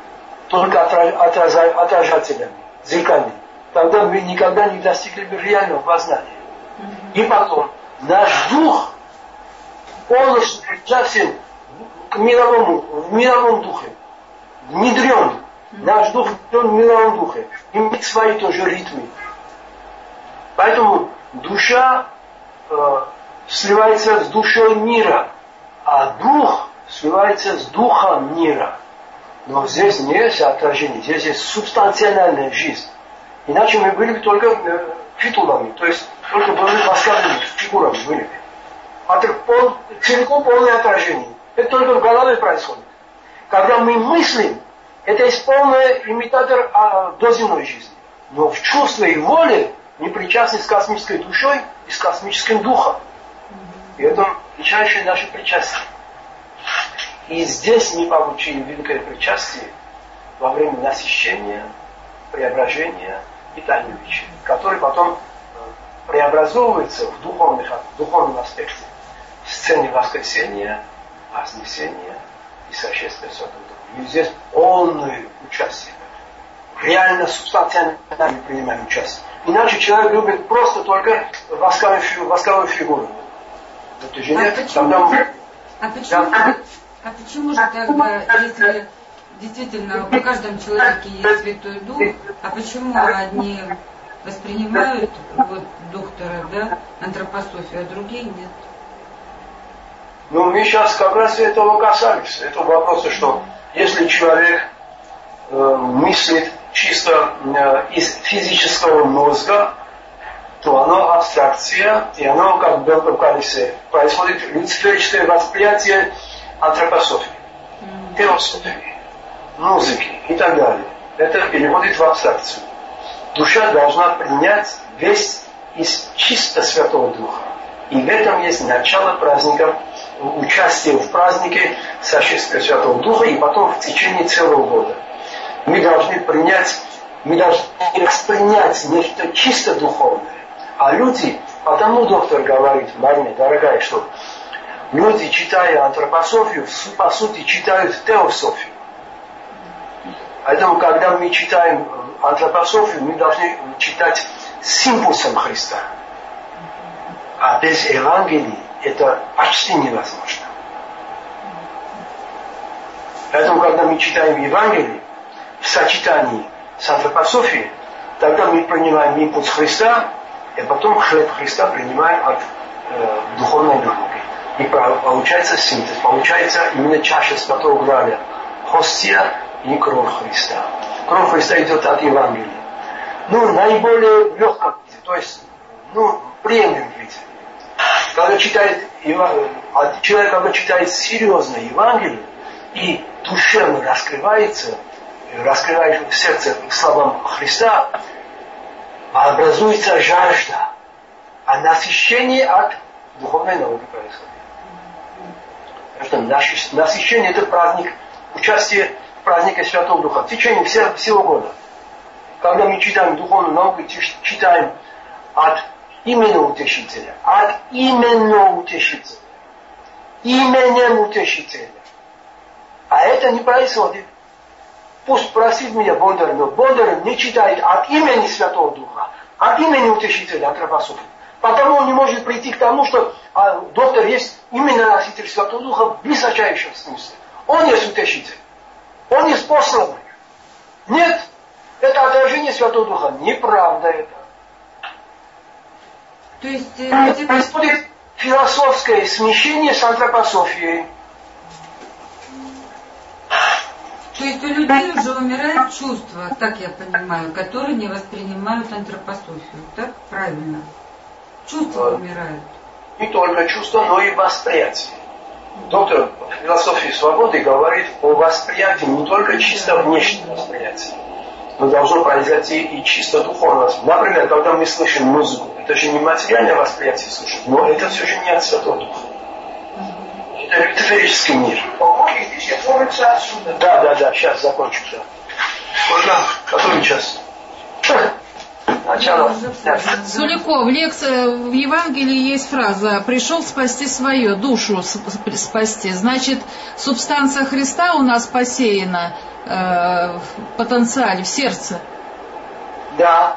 только отражателями, зеркальными, тогда мы никогда не достигли бы реального познания. И потом наш дух полностью причастен к в мировом духе, внедрен. Наш дух внедрен в мировом духе, имеет свои тоже ритмы. Поэтому душа сливается с душой мира, а дух сливается с духом мира. Но здесь не есть отражение, здесь есть субстанциональная жизнь. Иначе мы были бы только фитулами, то есть только были восковыми фигурами были. А целиком полное отражение. Это только в голове происходит. Когда мы мыслим, это есть полный имитатор доземной жизни. Но в чувстве и воле мы причастны с космической душой и с космическим духом. И это величайшее наше причастие. И здесь мы получили великое причастие во время насыщения, преображения и тайной вечери, который потом преобразовывается в духовном аспекте. В сцене воскресения, вознесения и сошествия Святого Духа. И здесь полное участие. Реально, субстанциально мы принимаем участие. Иначе человек любит просто только восковую фигуру. Это же нет, почему же тогда, если действительно в каждом человеке есть Святой Дух, а почему одни воспринимают доктора, антропософию, а другие нет? Ну, мы сейчас как раз этого касались, этого вопроса, что если человек мыслит чисто из физического мозга, то оно абстракция, и оно, как в белом колесе, происходит люциферическое восприятие антропософии, теософии, музыки и так далее. Это переходит в абстракцию. Душа должна принять весь из чисто Святого Духа. И в этом есть начало праздника, участие в празднике сошествия Святого Духа, и потом в течение целого года. Мы должны воспринять нечто чисто духовное. А люди, потому доктор говорит, Марина, дорогая, что люди, читая антропософию, по сути читают теософию. Поэтому, когда мы читаем антропософию, мы должны читать с импульсом Христа. А без Евангелия это почти невозможно. Поэтому, когда мы читаем Евангелие в сочетании с антропософией, тогда мы принимаем импульс Христа, и потом хлеб Христа принимаем от духовной науки. И получается синтез, получается именно чаша Святого Граля, хостия и кровь Христа. Кровь Христа идет от Евангелия. Наиболее легком виде, то есть, премиум виде. Когда читает человек, когда читает серьезно Евангелие и душевно раскрывается, раскрывает сердце словам Христа, образуется жажда, а насыщение от духовной науки происходит. Потому что насыщение это праздник, участие в празднике Святого Духа в течение всего года. Когда мы читаем духовную науку, читаем от именно Утешителя, именем Утешителя. А это не происходит. Пусть просит меня Бондар, но Бондар не читает от имени Святого Духа, от имени Утешителя, антропософии. Потому он не может прийти к тому, что доктор есть именно носитель Святого Духа в высочайшем смысле. Он есть Утешитель. Он есть посланный. Нет, это отражение Святого Духа. Неправда это. То есть происходит философское смещение с антропософией. То есть у людей уже умирают чувства, так я понимаю, которые не воспринимают антропософию. Так? Правильно? Чувства умирают. Не только чувства, но и восприятие. Доктор философии свободы говорит о восприятии не только чисто внешнего восприятия, но должно произойти и чисто духовное. Например, когда мы слышим музыку, это же не материальное восприятие слушать, но это все же не от Святого Духа. Это люциферический мир. Да, сейчас закончу. Сколько? Который час? Начало. Суликов, в Евангелии есть фраза «пришел спасти свое, душу спасти». Значит, субстанция Христа у нас посеяна в потенциале, в сердце. Да.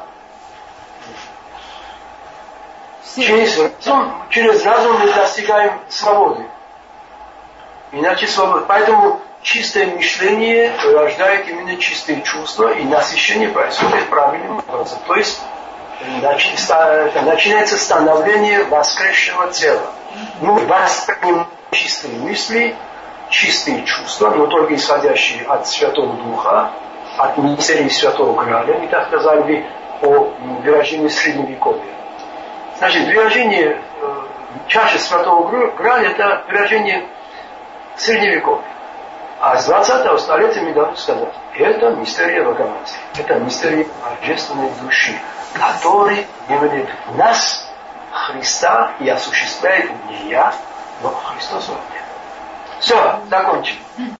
Через разум мы достигаем свободы. Иначе свободы. Поэтому чистое мышление рождает именно чистые чувства, и насыщение происходит правильным образом. То есть начинается становление воскресшего тела. Мы воспринимаем чистые мысли, чистые чувства, но только исходящие от Святого Духа, от мистерии Святого Граля. Мы так сказали о выражении Средневековья. Значит, выражение чаши Святого Граля – это выражение Средневековья. А с 20-го столетия мы должны сказать, это мистерия Богоматери, это мистерия божественной души, который имеет в нас Христа и осуществляет не я, но Христос во мне. Все, закончим.